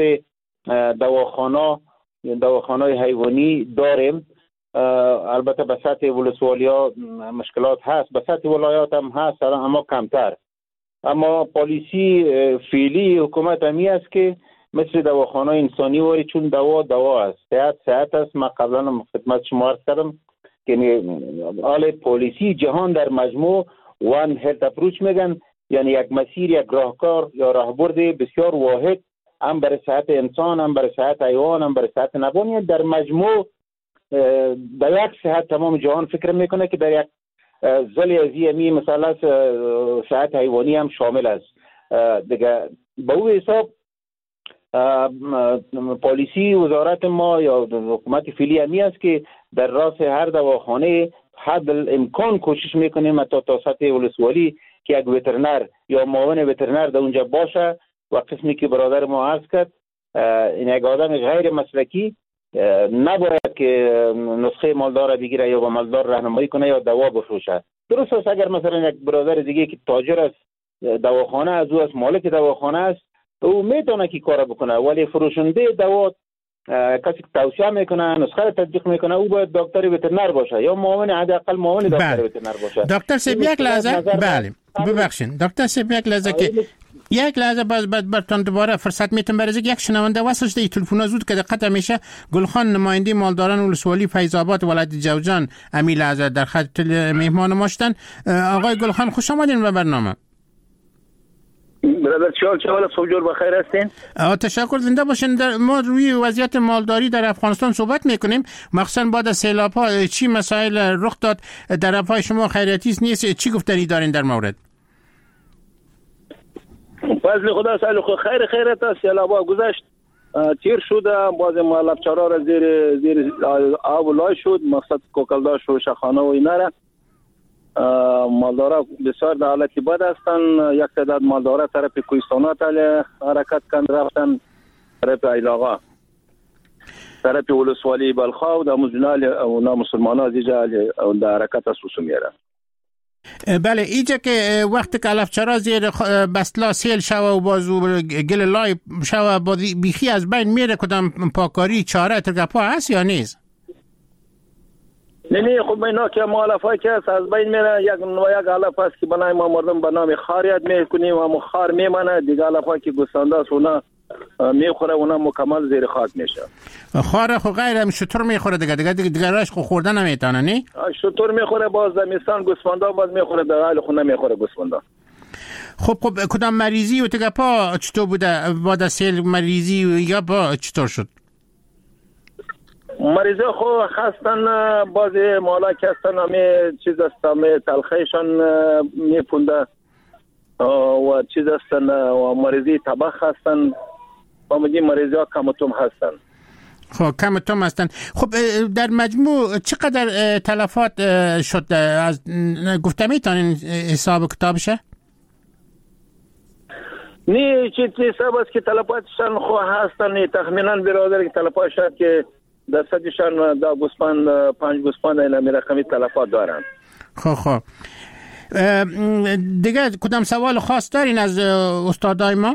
دواخانه حیوانی داریم. البته به سطح ولسوالی ها مشکلات هست، به سطح ولایات هم هست اما کمتر. اما پالیسی فعلی حکومت همی است که مثل دواخانه انسانی واری، چون دوا است، صحت است. ما قبلا خدمت شما عرض کردم که حال پالیسی جهان در مجموع وان هلت اپروچ میگن، یعنی یک مسیر، یک راهکار یا راهبرد بسیار واحد، هم برای صحت انسان، هم برای صحت حیوان، هم برای صحت نبانی. در مجموع در یک صحت تمام جهان فکر میکنه که در یک زلی ازیمی مثلا صحت حیوانی هم شامل است. دیگه به او حساب پالیسی وزارت ما یا حکومت فعلی همی است که در راس هر دواخانه حد الامکان کوشش میکنیم تا سطح ولسوالی که یک وترنر یا معاون وترنر در اونجا باشه. و قسمی که برادر ما عرض کرد، این یک آدم غیر مسلکی نباید که نسخه مالدار بگیره یا با مالدار راهنمایی کنه یا دوا بفروشه. درست است اگر مثلا یک برادر دیگه که تاجر است دواخانه از او است، مالک دواخانه است، او میتونه که کار بکنه، ولی فروشنده دوا کسی که توصیه میکنه، نسخه رو تطبیق میکنه، او باید دکتر وترنر باشه یا معاون، حداقل معاون دکتر وترنر باشه. دکتر سیب یک لحظه، بله ببخشید دکتر سیب یک لحظه که یک لحظه برتون دوباره فرصت میتون برای یک شنونده وصلش دی تلفن زود که دقت میشه. گلخان نماینده مالداران ولسوالی فیض آباد ولایت جوزجان امی لحظه در خط مهمان ما شدن. آقای گلخان خوش آمدین به برنامه. برادر چهال صبح جور بخیر هستین. تشکر، زنده باشین. ما روی وضعیت مالداری در افغانستان صحبت میکنیم، مخصوصا بعد از سیلاب ها چی مسائل رخ داد؟ در افای شما خیریتی نیست، چی گفتنی دارین در مورد؟ فضل خدا سال خیرت است. سیلاب ها گذشت، تیر شده، باز مالبچارا را زیر آب لای شد، مقصد کوکلداش و شخانه و اینا را مالدارا بسیار در حالتی بد هستن. یک تعداد مالدارا طرف کوهستانات حرکت کند رفتن، طرف ایلاغا، طرف ولسوالی بلخا و در مزنال و نامسلمان ها دیجا در حرکت سوسو میره. بله، اینجا که وقتی که علفچرا زیر بستلا سیل شوه و بازو گل لای شوه بیخی از بین میره، کدام پاکاری چاره ترگپا هست یا نیست؟ نه خب اینا که مالفای که از بین میره. یک علف هست که بنای ما مردم به نام خاریت میکنیم و همون خار میمانه. دیگه علفای که گستانده است اونا میخوره، اونا مکمل زیر خاک میشه. خار خو غیر هم شطور میخوره دیگه راش خو خوردن نمیتونه نی؟ شطور میخوره، باز زمستان گوسفندا باز میخوره، در حال خونه میخوره گوسفندا. خب کدام مریضی و تگپا چطور بوده بعد از سیل مریضی یا با چطور شد؟ مریض خو خستن، باز مالا که هستن همه چیز است، همه تلخیشان میپونده. و چیز هستن و مریضی طبخ هستن و مریضی ها کمتوم هستن. خب کمتوم هستن. خب در مجموع چقدر تلفات شد از گفته میتونین حساب کتابشه؟ نه چیز حساب است که تلفاتشان خو هستن تخمینا برادر که تلفات شد که درصدشان 10 گوسفند 5 گوسفند این رقمی تلفات دارن. خب دیگه کدام سوال خاص دارین از استادای ما؟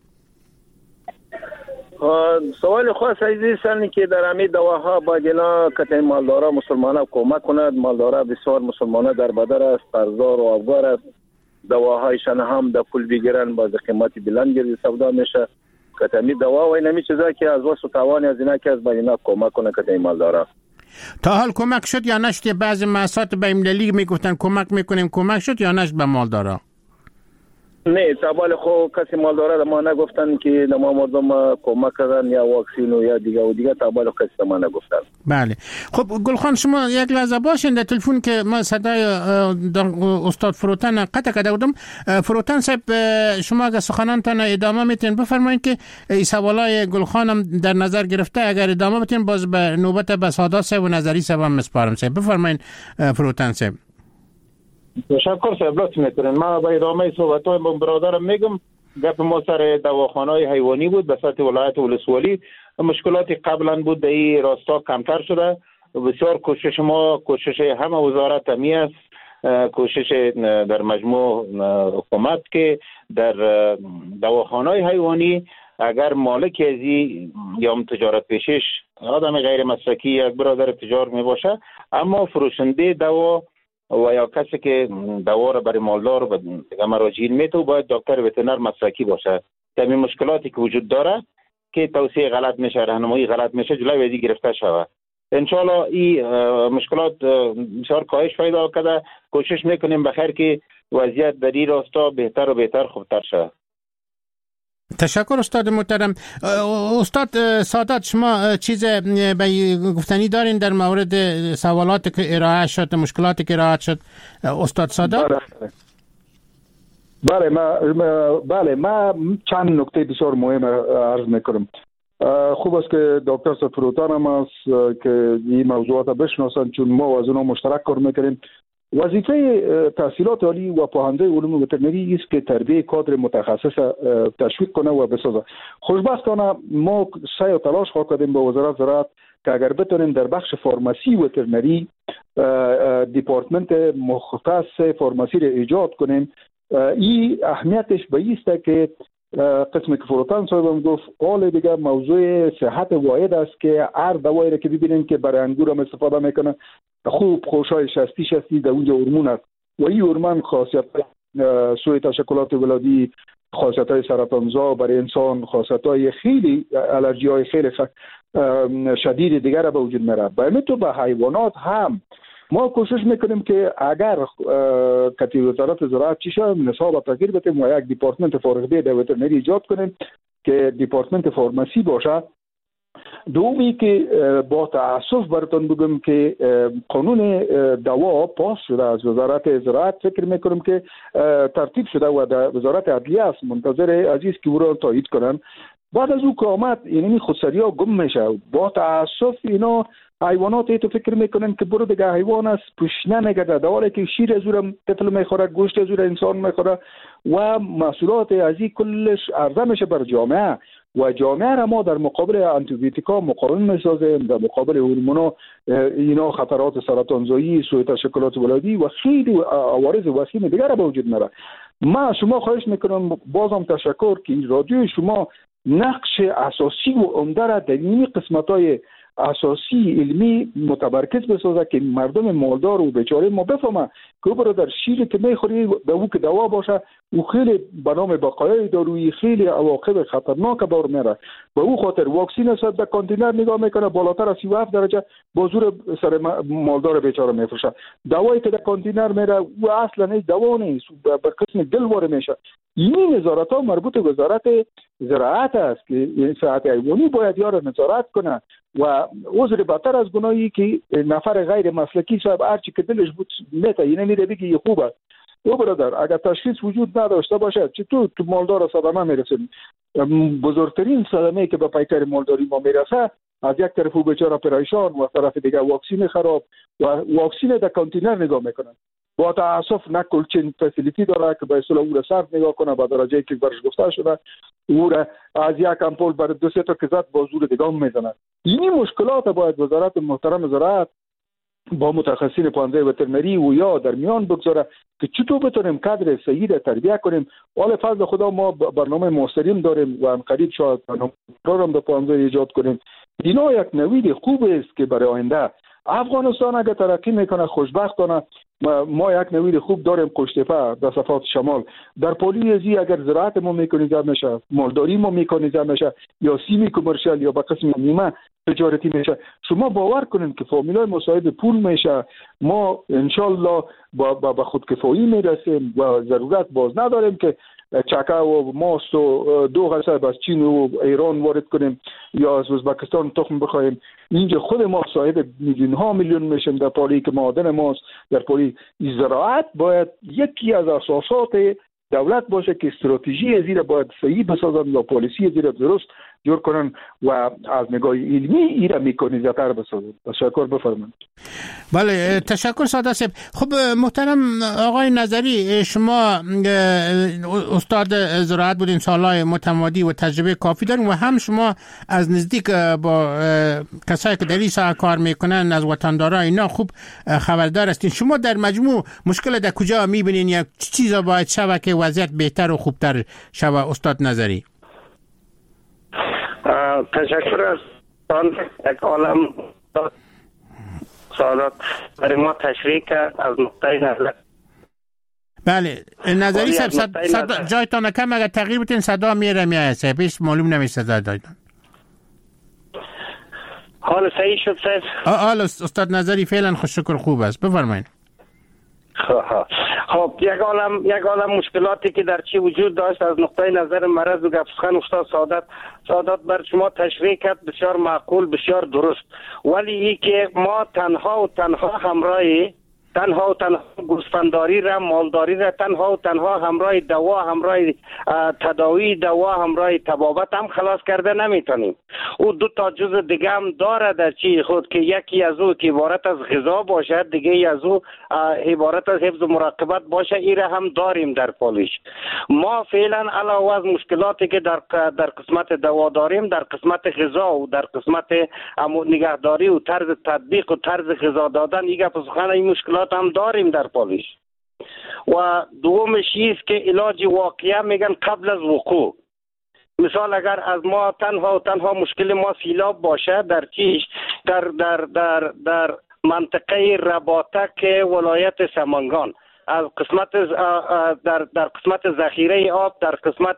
سوال خاص هستن که در همین دواها باید اینا که مالدارا مسلمانا کمک کند. مالدارا بسیار مسلمانا در بدر است، قرضدار و افگار است. دواهایشان هم در پول بگیرن باز قیمتی بلند گردی سودا میشه. که همین دوا و اینمی چیزا که از واسه توان از اینا که از باید اینا کمک کنه که مالدارا. تا حال کمک شد یا نشد؟ بعضی مؤسسات بین‌المللی میگفتن کمک میکنیم، کمک شد یا نشد به مالدارا؟ نه تابال خو کسی مالدارا ما نگفتن که ما مردم کمک کردن یا واکسین و یا دیگه تابال کسی ما نگفتن. بله. خب گلخان شما یک لحظه باشین در تلفن که ما صدای استاد فروتن قطع کرده بودم. فروتن صاحب شما اگه سخنانتان ادامه میتین بفرمایید که این سوالای گلخانم در نظر گرفته. اگر ادامه بدین باز به نوبت بسادا صاحب و نظری صاحب هم مسپارم صاحب. بفرمایید فروتن صاحب. تشکر صاحب لطف میکنین. ما به ادامه صحبت‌های برادرم میگم. گپ ما سر دواخانه‌های حیوانی بود به سطح ولایت ولسوالی. مشکلاتی قبلا بود در این راستا کمتر شده. بسیار کوشش همه وزارت همی است، کوشش در مجموع حکومت که در دواخانه‌های حیوانی اگر مالک ازی یا تجارت پیشش آدم غیر مسلکی یک برادر تجار می باشه، اما فروشنده دوا و یا کسی که دوا را برای مالدار و مراجعین میتو باید دکتر وترنر مسلکی باشه. همین مشکلاتی که وجود داره که توصیه غلط میشه، راهنمایی غلط میشه، جلوی ازی گرفته شود. انشالله این مشکلات بسیار کاهش پیدا کرده. کوشش میکنیم بخیر که وضعیت در این راستا بهتر و بهتر خوبتر شود. تشکر استاد محترم. استاد سادات شما چیز به گفتنی دارین در مورد سوالاتی که ارائه شد، مشکلاتی که ارائه شد استاد سادات؟ بله ما چند نکته بسیار مهم عرض میکنم. خوب است که دکتر سفروتان هم است که این موضوعات بشناسن چون ما از اونها مشترک کار میکنیم. وظیفه تحصیلات عالی و پوهنده علوم وترنری است که تربیت کادر متخصص تشویق کنه و بسازه. خوشبختانه ما سعی و تلاش کردیم با وزارت زراعت که اگر بتونیم در بخش فارماسی وترنری دیپارتمنت مختص فارماسی را ایجاد کنیم. این اهمیتش به است که قسمی که فروتان صاحبم گفت حال دیگه موضوع صحت واحد است که هر دوایی را که ببینیم که برای انگور هم استفاده میکنه خوب خوشای 60 در اونجا هورمون است و این هورمون خاصیت سوی تشکلات ولادی، خاصیت های سرطانزا برای انسان، خاصیت های خیلی الرژی های خیلی شدید دیگر به وجود میاره. باید تو به حیوانات هم ما کوشش میکنیم که اگر کتی وزارت زراعت چی شد نصاب تغییر بدیم و یک دیپارتمنت فارغ در وترنری ایجاد کنیم که دیپارتمنت فارماسی باشه. دومی که با تأسف براتون بگم که قانون دوا پاس شده از وزارت زراعت، فکر میکنم که ترتیب شده و در وزارت عدلیه است، منتظر عزیز که او را تایید کنن. بعد از او که آمد یعنی خودسری ها گم میشه. با تأسف اینا حیوانات تو فکر میکنن که برو دیگه حیوان است پوشنه نگرده، در حالی که شیر از اون طفل میخوره، گوشت از اون انسان میخوره و محصولات از این کلش عرضه میشه بر جامعه و جامعه را ما در مقابل آنتیبیوتیکا مقاوم میسازیم، در مقابل هورمونا اینا خطرات سرطانزایی، سوء تشکلات ولادی و خیلی عوارض وسیع دیگر به وجود میاره. ما شما خواهش میکنم بازم تشکر که رادیو شما نقش اساسی و عمده را در این قسمت‌های اساسی علمی متمرکز بسازه که مردم مالدار و بیچاره ما بفهمه که برادر شیر که میخوری به او که دوا باشه او خیلی به نام بقایای دارویی خیلی عواقب خطرناک بار میره. به او خاطر واکسین است در کانتینر نگاه میکنه بالاتر از 37 درجه با زور سر مالدار بیچاره میفروشه. دوایی که در کانتینر میره او اصلا نیست، دوا نیست، به قسم دل وارد میشه. این نظارت ها مربوط به وزارت زراعت است که صحت حیوانی باید یار نظارت کنه و عذر بدتر از گناهی که نفر غیر مسلکی صاحب هرچی که دلش بود میته یعنی میره بگی خوبه او برادر اگر تشخیص وجود نداشته باشه چی تو مالدار صدمه میرسیم. بزرگترین صدمه که به پیکر مالداری ما میرسه، از یک طرف او بیچاره پریشان و از طرف دیگه واکسین خراب و واکسین در کانتینر نگاه میکنن. با تاسف نه کلچین فسیلیتی داره که به اصطلاح او را سرد نگاه کنه به درجه که برش گفته شده، او را از یک امپول بر 2-3 تا که زد با زور دیگه میزنه. این مشکلات باید وزارت محترم زراعت با متخصصین پانزه وترنری و یا در میان بگذاره که چطور بتونیم کادر صحیح را تربیت کنیم. ولی فضل خدا ما برنامه مستقیم داریم و قریب شاید برنامه هم به پانزه ایجاد کنیم. اینا یک نوید خوب است که برای آینده افغانستان اگر ترقی میکنه خوشبختانه ما یک نوید خوب داریم. قشتفه در صفات شمال در پولیزی اگر زراعت ما میکنیزه میشه، مالداری ما میکنیزه میشه، یا سیمی کمرشل یا به قسم نیمه تجارتی میشه. شما باور کنین که فامیلای مصاحب پول میشه، ما انشالله با خودکفایی میرسیم و ضرورت باز نداریم که چکه و ماست و 2 قصب از چین و ایران وارد کنیم یا از ازبکستان تخم بخوایم. اینجا خود ما صاحب میلیون میشیم در پالی که معادن ماست. در پالی زراعت باید یکی از اساسات دولت باشه که استراتژی زیر باید صحیح بسازن یا پالیسی زیر درست جور کنن و از نگاه علمی ایره میکنیزتر بسازن. تشکر، بفرمایید. بله تشکر ساده صاحب. خب محترم آقای نظری، شما استاد زراعت بودین، سالهای متمادی و تجربه کافی دارین و هم شما از نزدیک با کسایی که در این ساحه کار میکنن از وطندارا اینا خوب خبردار هستین. شما در مجموع مشکل در کجا میبینین یا چه چیزا باید شوه که وضعیت بهتر و خوبتر شوه استاد نظری؟ تشکر از یک عالم سوالات برای ما تشریح کرد از نقطه نظر. بله نظری صاحب جایتان کم اگر تغییر بتین صدا میره میایه صاحب، هیچ معلوم نمیشه صدا دایتان. حال صحیح شد صاحب؟ حال استاد نظری فعلا خوششکر خوب است، بفرمایید. خب یک عالم مشکلاتی که در چی وجود داشت از نقطه نظر مرض و گفسخن استاد سعادت بر شما تشریح کرد، بسیار معقول، بسیار درست. ولی ای که ما تنها گوسفنداری را، مالداری را تنها همراه دوا، همراه تداوی دوا، همراه طبابت هم خلاص کرده نمیتونیم. او 2 تا جزء دیگه هم داره در چی خود که یکی از او که عبارت از غذا باشد، دیگه از او عبارت از حفظ و مراقبت باشه. این را هم داریم در پالیش. ما فعلا علاوه از مشکلاتی که در قسمت دوا داریم، در قسمت غذا و در قسمت نگهداری و طرز تطبیق و طرز غذا دادن این مشکلات هم داریم در پالیش. و دومش است که علاج واقعی میگن قبل از وقوع. مثال اگر از ما تنها مشکل ما سیلاب باشه در چیش در منطقه رباطک ولایت سمنگان، از قسمت در قسمت ذخیره آب، در قسمت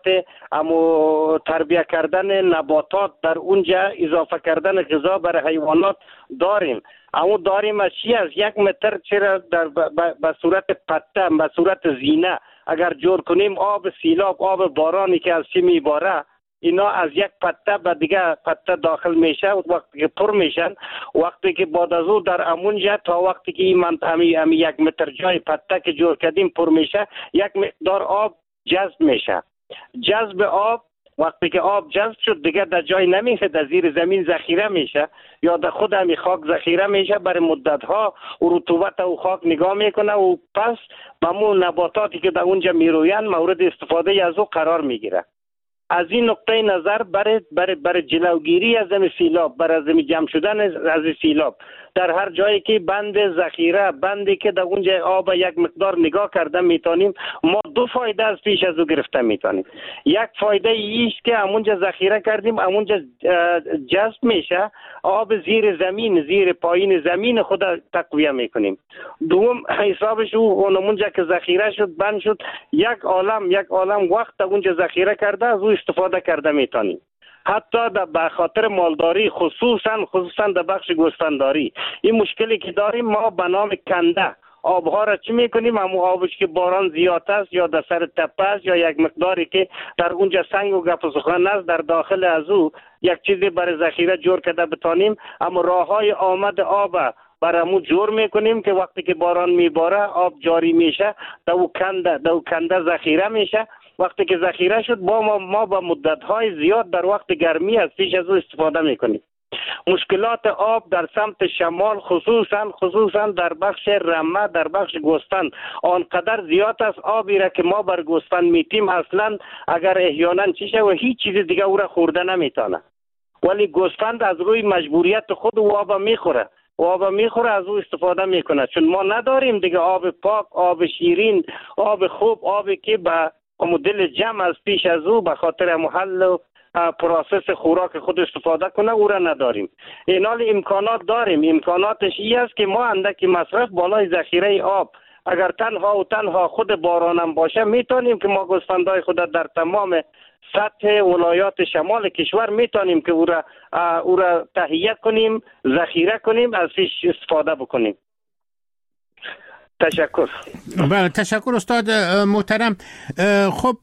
تربیه کردن نباتات، در اونجا اضافه کردن غذا برای حیوانات داریم. اما داریم از 1 متر چرا به صورت پته، به صورت زینه اگر جور کنیم، آب سیلاب، آب بارانی که از چی میباره، اینا از یک پته به دیگه پته داخل میشه. وقتی که پر میشن، وقتی که بعد از او در امونجا تا وقتی که این منطقه 1 متر جای پته که جور کردیم پر میشه، یک مقدار آب جذب میشه. جذب آب وقتی که آب جذب شد دیگه در جای نمیشه، در زیر زمین ذخیره میشه یا در خود همین خاک ذخیره میشه. برای مدت ها و رطوبت او خاک نگاه میکنه و پس همون نباتاتی که در اونجا میروین مورد استفاده از او قرار میگیره. از این نقطه نظر برای جلوگیری از سیلاب، برای جمع شدن از سیلاب، در هر جایی که بند ذخیره، بندی که در اونجا آب یک مقدار نگاه کرده میتونیم، ما 2 فایده از پیش از او گرفته میتونیم. یک فایده ایست که همونجا ذخیره کردیم، همونجا جذب میشه، آب زیر زمین، زیر پایین زمین خود تقویه میکنیم. دوم حسابش اونجا که ذخیره شد، بند شد، یک عالم وقت اونجا ذخیره کرده، از او استفاده کرده میتونیم. حتی به خاطر مالداری، خصوصا در بخش گوسفنداری، این مشکلی که داریم ما به نام کنده آبها را چی میکنیم؟ همون آبش که باران زیاد است یا در سر تپه است یا یک مقداری که در اونجا سنگ و گپ و سخن است، در داخل از او یک چیزی برای ذخیره جور کرده بتانیم. اما راههای آمد آب برامو جور میکنیم که وقتی که باران میباره آب جاری میشه، دو کنده ذخیره میشه. وقتی که ذخیره شد ما با مدت‌های زیاد در وقت گرمی از پیش از او استفاده میکنیم. مشکلات آب در سمت شمال خصوصا در بخش رمه، در بخش گوستان آنقدر زیاد است آبی را که ما بر گوستان میتیم اصلا اگر احیانا چیشه و هیچ چیز دیگه او را خورده نمیتونه، ولی گوسفند از روی مجبوریت خود آب میخوره از او استفاده میکنه، چون ما نداریم دیگه آب پاک، آب شیرین، آب خوب، آبی که به مدل جمع از پیش از او به خاطر محل و پروسس خوراک خود استفاده کنه، او را نداریم. این حال امکانات داریم. امکاناتش این است که ما اندکی مصرف بالای ذخیره آب اگر تنها خود بارانم باشه میتونیم که ما گوسفندای خود در تمام سطح ولایات شمال کشور میتونیم که او را تهیه کنیم، ذخیره کنیم، از پیش استفاده بکنیم. تشکر. بله تشکر استاد محترم. خب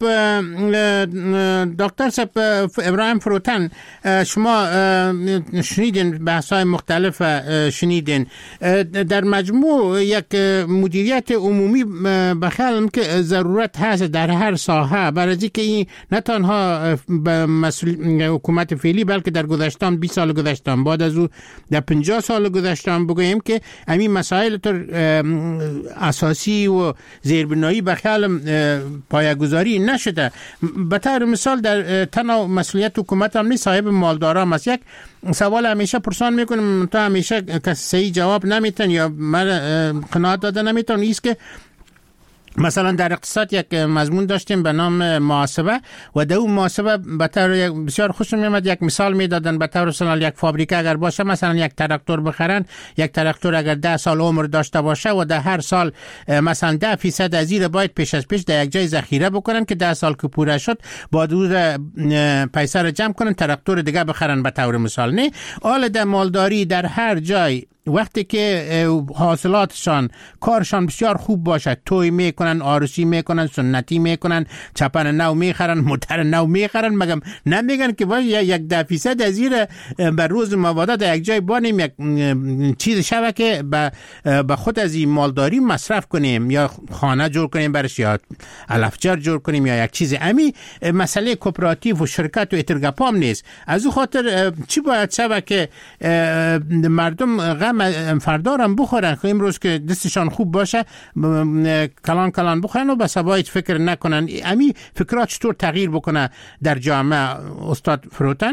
دکتر صاحب ابراهیم فروتن، شما شنیدین بحث‌های مختلف، شنیدین در مجموع یک مدیریت عمومی بخیالم که ضرورت هست در هر ساحه، برای اینکه این نه تنها به مسئول حکومت فعلی بلکه در گذشتان 20 سال گذشتان بعد از او در 50 سال گذشتان بگوییم که همین مسائل اساسی و زیربنایی به خیال پایه‌گذاری نشده. به طور مثال در تنها مسئولیت حکومت هم نیست، صاحب مالدارا هم است. یک سوال همیشه پرسان میکنم تا همیشه کسی صحیح جواب نمیتن یا من قناعت داده نمیتون، ایست که مثلا در اقتصاد یک مضمون داشتیم به نام محاسبه و در اون محاسبه به طور بسیار خوشم میاد یک مثال میدادن. به طور مثال یک فابریکه اگر باشه، مثلا یک تراکتور بخرن، یک تراکتور اگر 10 سال عمر داشته باشه و در هر سال مثلا 10% از این باید پیش از پیش در یک جای ذخیره بکنن که 10 سال که پوره شد با دور پیسه رو جمع کنن تراکتور دیگه بخرن به طور مثال. نه حال در مالداری در هر جای وقتی که حاصلاتشان کارشان بسیار خوب باشه، توی میکنن، آرسی میکنن، سنتی میکنن، چپن نو میخرن، موتر نو میخرن، مگم نمیگن که باید یک 10% از این بر روز مواده در یک جای بانیم یک چیز شوه که به خود از این مالداری مصرف کنیم یا خانه جور کنیم برش یا علفجر جور کنیم یا یک چیز. امی مسئله کوپراتیو و شرکت و اترگپام نیست. از او خاطر چی باید شوه که مردم غم فردارم بخورن که امروز که دستشان خوب باشه کلان بخورن و به سبایت فکر نکنن. امی فکرات چطور تغییر بکنه در جامعه استاد فروتن؟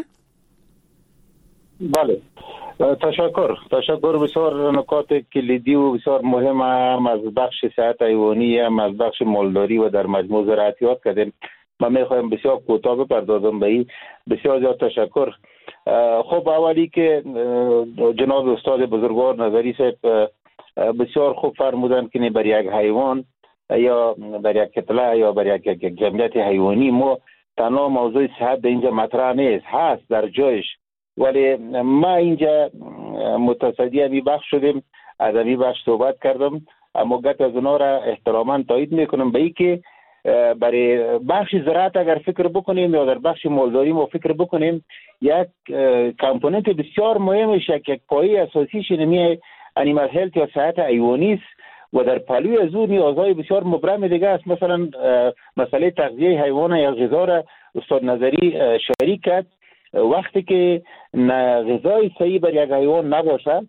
بله تشکر. بسیار نکات کلیدی و بسیار مهم هم از بخش صحت حیوانی هم از بخش مالداری و در مجموع زراعتیات کردیم. من میخوایم بسیار کوتاه بپردازم به این. بسیار زیاد تشکر. خب اولی که جناب استاد بزرگوار نظری صاحب بسیار خوب فرمودن که بر یک حیوان یا بر یک کتله یا بر یک جمعیت حیوانی ما تنها موضوع صحت در اینجا مطرح نیست، هست در جایش، ولی ما اینجا متصدی امی بخش شدیم، از امی بخش صحبت کردم، اما گت از اونا را احتراما تایید میکنم به ای که برای بخش زراعت اگر فکر بکنیم یا در بخش مالداری ما فکر بکنیم، یک کامپوننت بسیار مهمش، یک پایه اساسیش نمیه انیمال هلت یا صحت حیوانی است و در پلوی از او نیازهای بسیار مبرم دیگه است. مثلا مسئله تغذیه حیوان یا غذا را استاد نظری شریک کرد. وقتی که غذای صحیح بر یک حیوان نباشه،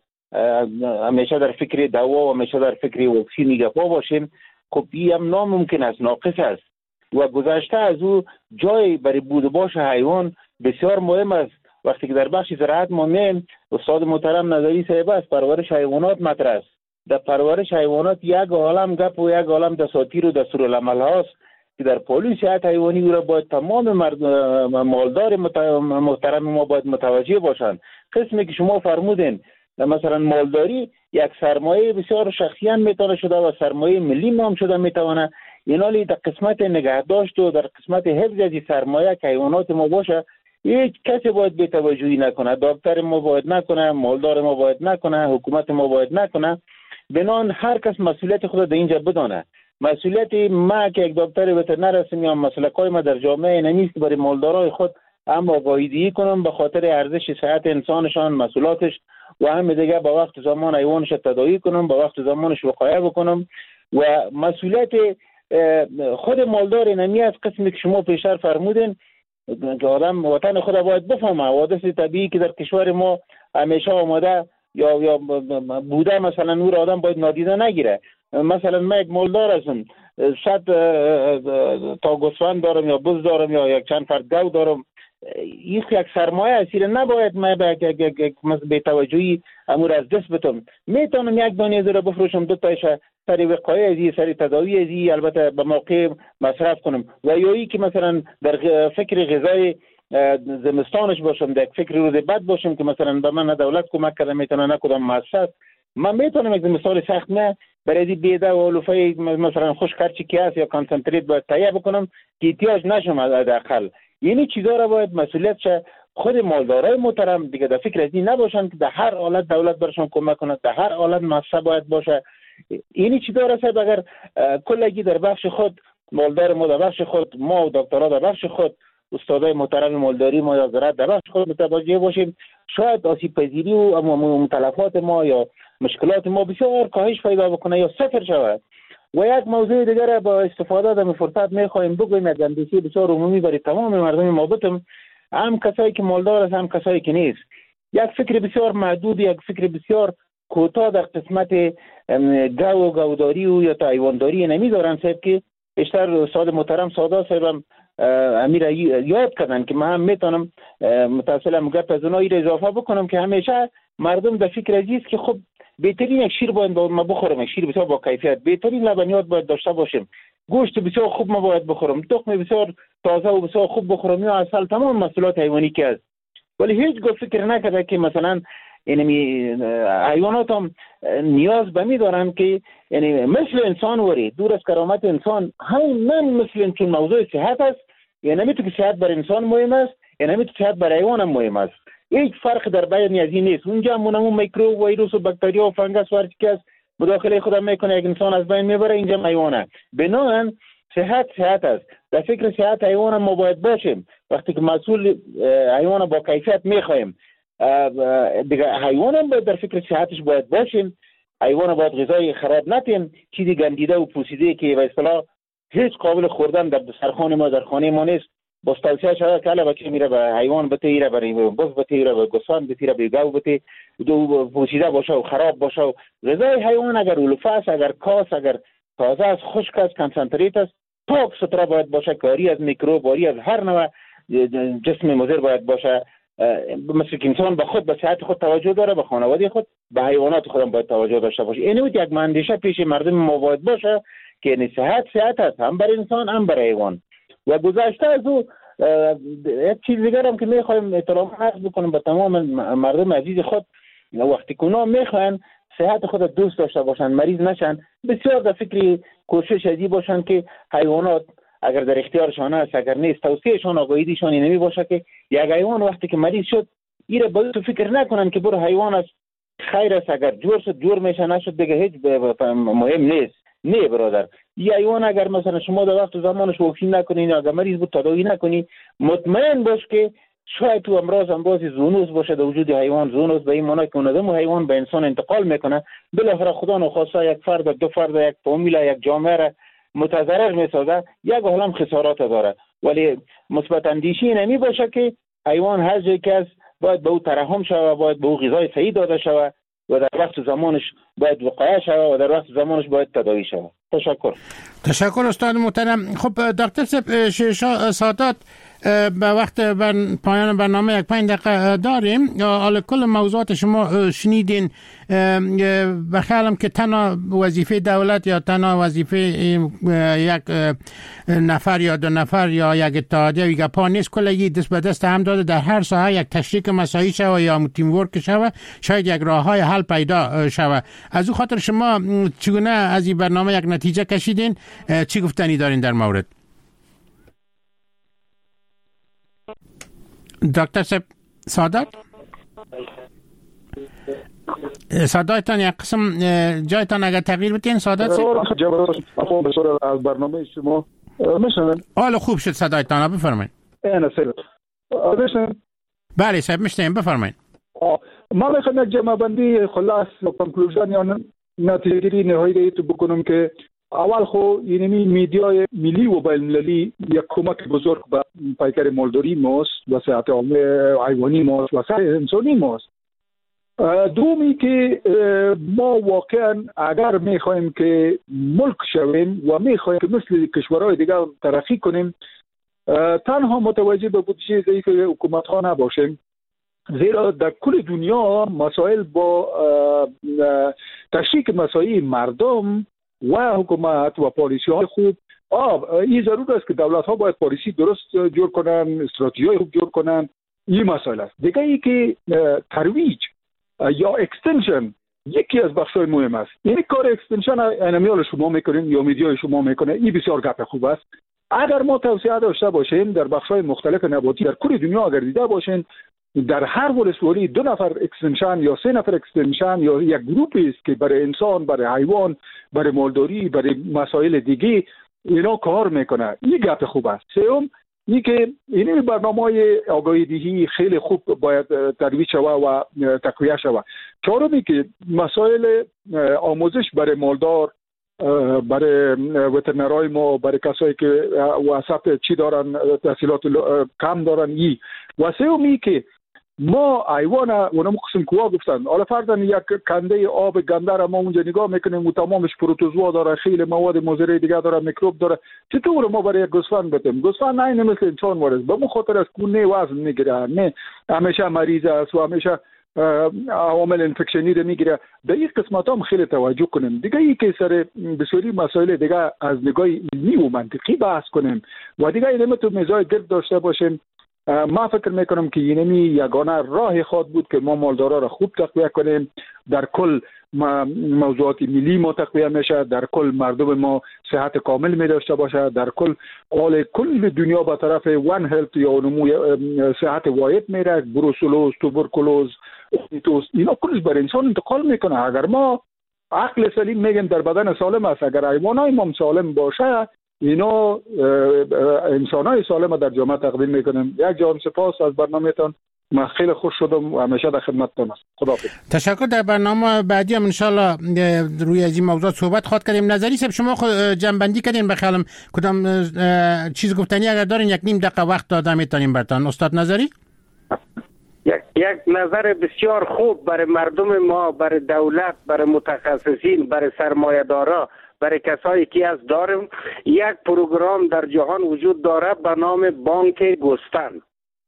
همیشه در فکر دوا و همیشه در فکر واکسین گپا باشیم، خب این هم ناممکن است، ناقص است و گذشته از او جای برای بود و باش حیوان بسیار مهم است. وقتی که در بخش زراعت ما میم، استاد محترم نظری صاحب است، پرورش حیوانات مطرح است. در پرورش حیوانات یک عالم گپ و یک عالم دساتیر و دستورالعمل هاست که در پالوی صحت حیوانی او را باید تمام مالدار محترم ما باید متوجه باشند. قسمی که شما فرمودین مثلا مالداری یک سرمایه بسیار شخصی هم میتونه شده و سرمایه ملی ما هم شده میتونه. اینالی در قسمت نگهداشت و در قسمت حفظ از سرمایه که حیوانات ما باشه هیچ کسی باید بی‌توجهی نکنه. دکتر ما باید نکنه، مالدار ما باید نکنه، حکومت ما باید نکنه. بنان هر کس مسئولیت خود در اینجا بدانه. مسئولیت ما که یک دکتر وترنر هستم یا مسلکای ما در جامعه نمیست که برای مالدارای خود هم آگاهی‌دهی کنم به خاطر ارزش صحت انسانشان، مسئولاتش و هم دیگه با وقت زمان حیوانش تداوی کنم، با وقت زمانش وقایه بکنم و مسئولیت خود مالدار نمی از قسمی که شما پیشتر فرمودین که آدم وطن خود باید بفهمه. حوادث طبیعی که در کشور ما همیشه آماده یا بوده مثلا نور آدم باید نادیده نگیره. مثلا من یک مالدار هستم، 100 تا گوسفند دارم یا بز دارم یا یک چند فرد گاو دارم. این یک سرمایه است، نباید من به توجهی امور از دست بدم. میتونم یک دانه زره بفروشم، دو تایش سری وقایه ازی، سری تداوی ازی البته به موقع مصرف کنم. و یا ای که مثلا در فکر غذای زمستانش باشم، در فکر روز بعد باشم که مثلا به من دولت کمک کرده میتونه نکدام مؤسسه من میتونم یک مثال سخت نه برای بیده و علوفه مثلا خوش کرچی که هست یا کانسنتریت باید تهیه بکنم که احتیاج نشم از داخل. یعنی چیزا را باید مسئولیت شه خود مالدارای محترم دیگه در فکر از این نباشن که در هر حالت دولت برشون کمک کنه، در هر حالت مؤسسه باید باشه. یعنی چیزا را صاحب اگر کلگی در بخش خود مالدار ما، در بخش خود ما و دکترها در بخش خود استادای محترم مالداری ما یا زراعت در بخش خود متوجه باشیم، شاید آسیب پذیری و متلفات ما یا مشکلات ما بسیار کاهش پیدا بکنه یا صفر شود. و یک موضوع دیگر با استفاده از فرصت میخوایم بگویم، یک اندیشه بسیار عمومی برای تمام مردم مابطم، هم کسایی که مالدار است هم کسایی که نیست. یک فکر بسیار محدود، یک فکر بسیار کوتاه در قسمت گاو و گاوداری و یا حیوانداری نمیدارن صاحب که بیشتر استاد محترم سادات صاحبم امیر یاد کردن که من هم میتونم متصلم گپ از اونایی را اضافه بکنم که همیشه مردم در فکر عزیز که خب بهترین یک شیر باید ما بخورم، یک شیر بسیار با کیفیت، بهترین لبنیات باید داشته باشیم، گوشت بسیار خوب ما باید بخورم، تخم بسیار تازه و بسیار خوب بخورم یا اصل تمام محصولات حیوانی که است. ولی هیچ گفت فکر نکرده که مثلا یعنی حیوانات هم نیاز به می دارن که یعنی مثل انسان وری دور از کرامت انسان هم مثل چون موضوع صحت است، یعنی نمیتو که صحت بر انسان مهم است، یعنی نمیتو صحت بر حیوان هم مهم است. هیچ فرق در بین از این نیست. اونجا همون میکروب و ویروس و باکتریا و فنگس ورچی که است مداخله خود میکنه یک انسان از بین میبره، اینجا حیوانه. بنابراین صحت است. در فکر صحت حیوان ما باید باشیم. وقتی که مسئول حیوان با کیفیت میخوایم دیگه حیوان هم باید در فکر صحتش باید باشیم. حیوان باید غذای خراب نتیم، چیزی گندیده و پوسیده که به اصطلاح هیچ قابل خوردن در سرخانه ما در خانه ما نیست. با توصیه شده که بچه میره به حیوان بته، ایره برای بز بته، ایره به گوسفند بته، ایره به گاو بته، دو پوسیده باشه و خراب باشه. و غذای حیوان اگر علوفه است، اگر کاس، اگر تازه است، خشک است، کانسنتریت است، پاک ستره باید باشه، کاری از میکروب، کاری از هر نوع جسم مضر باید باشه. مثل که انسان به خود به صحت خود توجه داره، به خانواده خود، به حیوانات خودم باید توجه داشته باشه. اینو یک اندیشه پیش مردم ما باید باشه که این صحت است هم برای انسان هم برای حیوان. و گذشته از او یک چیز دیگر هم که میخوایم احترام عرض بکنم به تمام مردم عزیز خود، وقتی که اونا میخواین صحت خود دوست داشته باشن، مریض نشن، بسیار در فکر کوشش ازی باشن که حیوانات اگر در اختیارشان است، اگر نیست توصیهشان آگاهیشان نمی باشه که یک حیوان وقتی که مریض شد ایره باید تو فکر نکنن که برو حیوان است خیر است، اگر جور شد جور میشه، نشد دیگه هیچ مهم نیست. نه برادر، یه حیوان اگر مثلا شما در وقت زمانش واکسین نکنین، اگر مریض بود تداوی نکنی، مطمئن باش که شاید تو امراض زونوز باشه در وجود حیوان. زونوز به این معنی که اون آدم و حیوان به انسان انتقال میکنه، بالاخره خدا نخواسته یک فرد، دو فرد، یک فامیل، یک جامعه را متضرر میسازه، یک عالم خسارات داره. ولی مثبت اندیشی نمی باشه که حیوان هر جایی که است باید به او ترحم شوه، باید به او غذای صحیح داده شوه و در وقت زمانش باید وقایه شوه و در وقت زمانش باید تداوی شوه. تشکر استاد محترم. خب دکتر سادات، به وقت پایان برنامه 5 دقیقه داریم. حالا کل موضوعات شما شنیدین. بخیالم که تنها وظیفه دولت یا تنها وظیفه یک نفر یا دو نفر یا یک اتحادیه یا یک پا نیست، کلگی دست به دست هم داده در هر ساحه یک تشریک مساعی شوه یا تیم ورک شوه، شاید یک راه های حل پیدا شوه. از او خاطر شما چگونه از این برنامه یک نتیجه کشیدین؟ چی گفتنی دارین در مورد؟ دکتر سادات، صدایتان یک قسم جایتان اگر تغییر بدین سادات از برنامه شما میشنن؟ حالا خوب شد صدایتان، بفرمایید. بله صاحب میشنیم، بفرمایید. ما میخوام یک جمع بندی خلاص و کنکلوژن یا نتیجه گیری نهایی تو بکنم که اول خو اینمی میدیای ملی و بین المللی یک کمک بزرگ به پیکر مالداری ماست و صحت حیوانی ماست و صحت انسانی ماست. دومی که ما واقعا اگر میخوایم که ملک شویم و میخوایم که مثل کشورهای دیگه ترقی کنیم تنها متوجه به بودجه ضعیف حکومت ها نباشیم، زیرا در کل دنیا مسائل با تشریک مسائل مردم و حکومت و پالیسی های خوب این ضرور است که دولت ها باید پالیسی درست جور کنن، استراتژی های خوب جور کنن. این مسائل است. دیگه ای که ترویج یا اکستنشن یکی از بخش‌های مهم است. یعنی کار اکستنشن انمیال شما میکنین یا میدیای شما میکنه، این بسیار گپ خوب است. اگر ما توسعه داشته باشیم در بخش‌های مختلف نباتی در کل دنیا اگر دیده باشین در هر ولسوالی 2 نفر اکستنشن یا 3 نفر اکستنشن یا یک گروپی است که برای انسان، برای حیوان، برای مالداری، برای مسائل دیگه اینا کار میکنه. این گپ خوب است. سوم این که این برنامه‌های آگاهی دهی خیلی خوب باید ترویج شود و تقویه شود. چهارمی که مسائل آموزش برای مالدار، برای وترنرای ما، برای کسایی که وسط چی دارن تحصیلات کم دارن و سومی که ما حیوان اونم قسم کوا گفتن حالا فرضاً یک کنده آب گنده را ما اونجا نگاه میکنیم و تمامش پروتوزوا داره، خیلی مواد مضر دیگه داره، میکروب داره، چطور ما برای گوسفند بدیم؟ گوسفند نه مثل انسان وارد به خاطر از کونه وزن میگیره، نه همیشه مریض است و همیشه عوامل انفکشنی رو میگیره. در این قسمت هم خیلی توجه کنیم. دیگه ای که سر بسیاری مسائل دیگه از نگاه علمی و منطقی بحث کنیم و دیگه اینم تو میزای گرد داشته باشیم. ما فکر میکنم که اینمی یگانه راه خود بود که ما مالدارا را خوب تقویه کنیم. در کل موضوعات ملی ما تقویه میشه، در کل مردم ما صحت کامل می داشته باشه، در کل حال کل دنیا به طرف وان هلت یا نمو صحت واحد میره. بروسلوز، توبرکلوز، اینا کلش بر انسان انتقال میکنه. اگر ما عقل سلیم میگیم در بدن سالم است، اگر حیوانای ما سالم باشه اینا انسانای سالم در جامعه تقدیم میکنیم. یک جان سپاس از برنامهتان. من خیلی خوش شدم و همیشه در خدمتتون هستم. خداحافظ. تشکر. در برنامه بعدی هم انشالله روی از این موضوع صحبت خواهد کردیم. نظری صاحب شما جنبندی کردین بخیالم کدام چیز گفتنی اگر دارین 1.5 دقیقه وقت داده میتونیم براتون. استاد نظری؟ یک نظر بسیار خوب برای مردم ما، برای دولت، برای متخصصین، برای سرمایه‌دارا، برای کسایی که از داریم. یک پروگرام در جهان وجود داره به نام بانک گوسفند.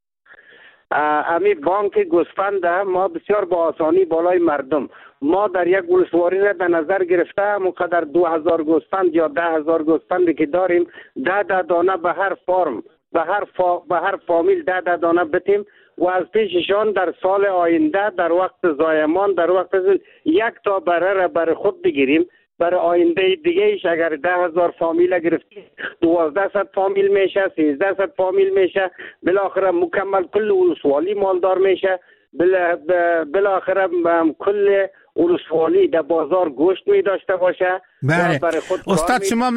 امی بانک گوسفند ما بسیار با آسانی بالای مردم ما در یک ولسوالی را در نظر گرفته مقدر 2000 گوسفند یا 10,000 گوسفندی که داریم 10 دانه به هر فارم به هر فامیل 10 دانه بتیم و از پیششان در سال آینده در وقت زایمان در وقت 1 تا بره را برای خود بگیریم. برای آینده دیگه ایش اگر 10,000 فامیل گرفتیم 1200 فامیل میشه، 1300 فامیل میشه، بالاخره مکمل کل ولسوالی مالدار میشه، بالاخره کل ولسوالی در بازار گوشت می داشته باشه. بله. استاد شما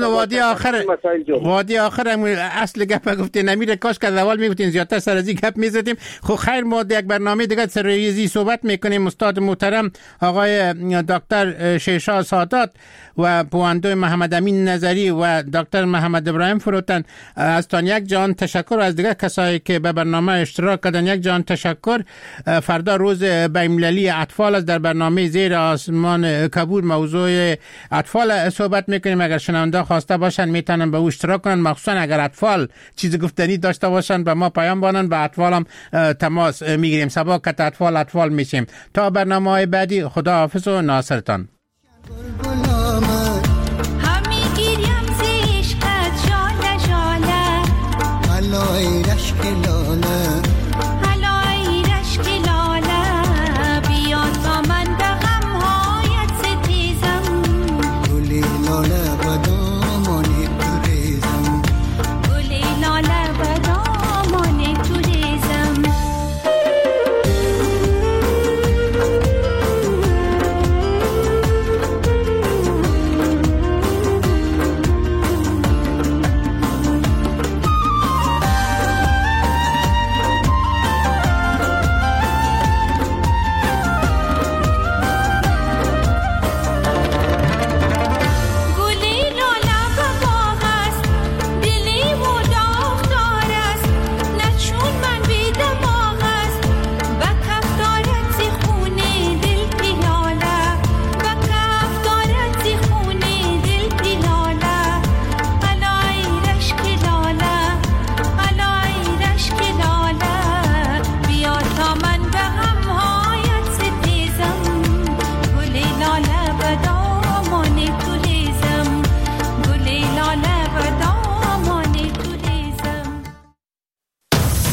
وادی آخر اصل گپ گفتین نمیره، کاش که اول میگفتین زیادتر سر از این گپ میزدیم. خب خیر ما یک برنامه دیگه سر ریزی صحبت میکنیم. استاد محترم آقای دکتر شیرشاه سادات و پوانده محمد امین نظری و دکتر محمد ابراهیم فروتن از تان یک جان تشکر. از دیگه کسایی که به برنامه اشتراک کردن یک جان تشکر. فردا روز بین‌المللی اطفال است. در برنامه زیر آسمان کبود موضوع اطفال صحبت میکنیم. اگر شنونده خواسته باشن میتونن به او اشتراک کنن، مخصوصا اگر اطفال چیز گفتنی داشته باشن به ما پیام بانن. به اطفال هم تماس میگیریم. سباکت اطفال میشیم. تا برنامه بعدی خدا حافظ و ناصرتان. ای رشک لاله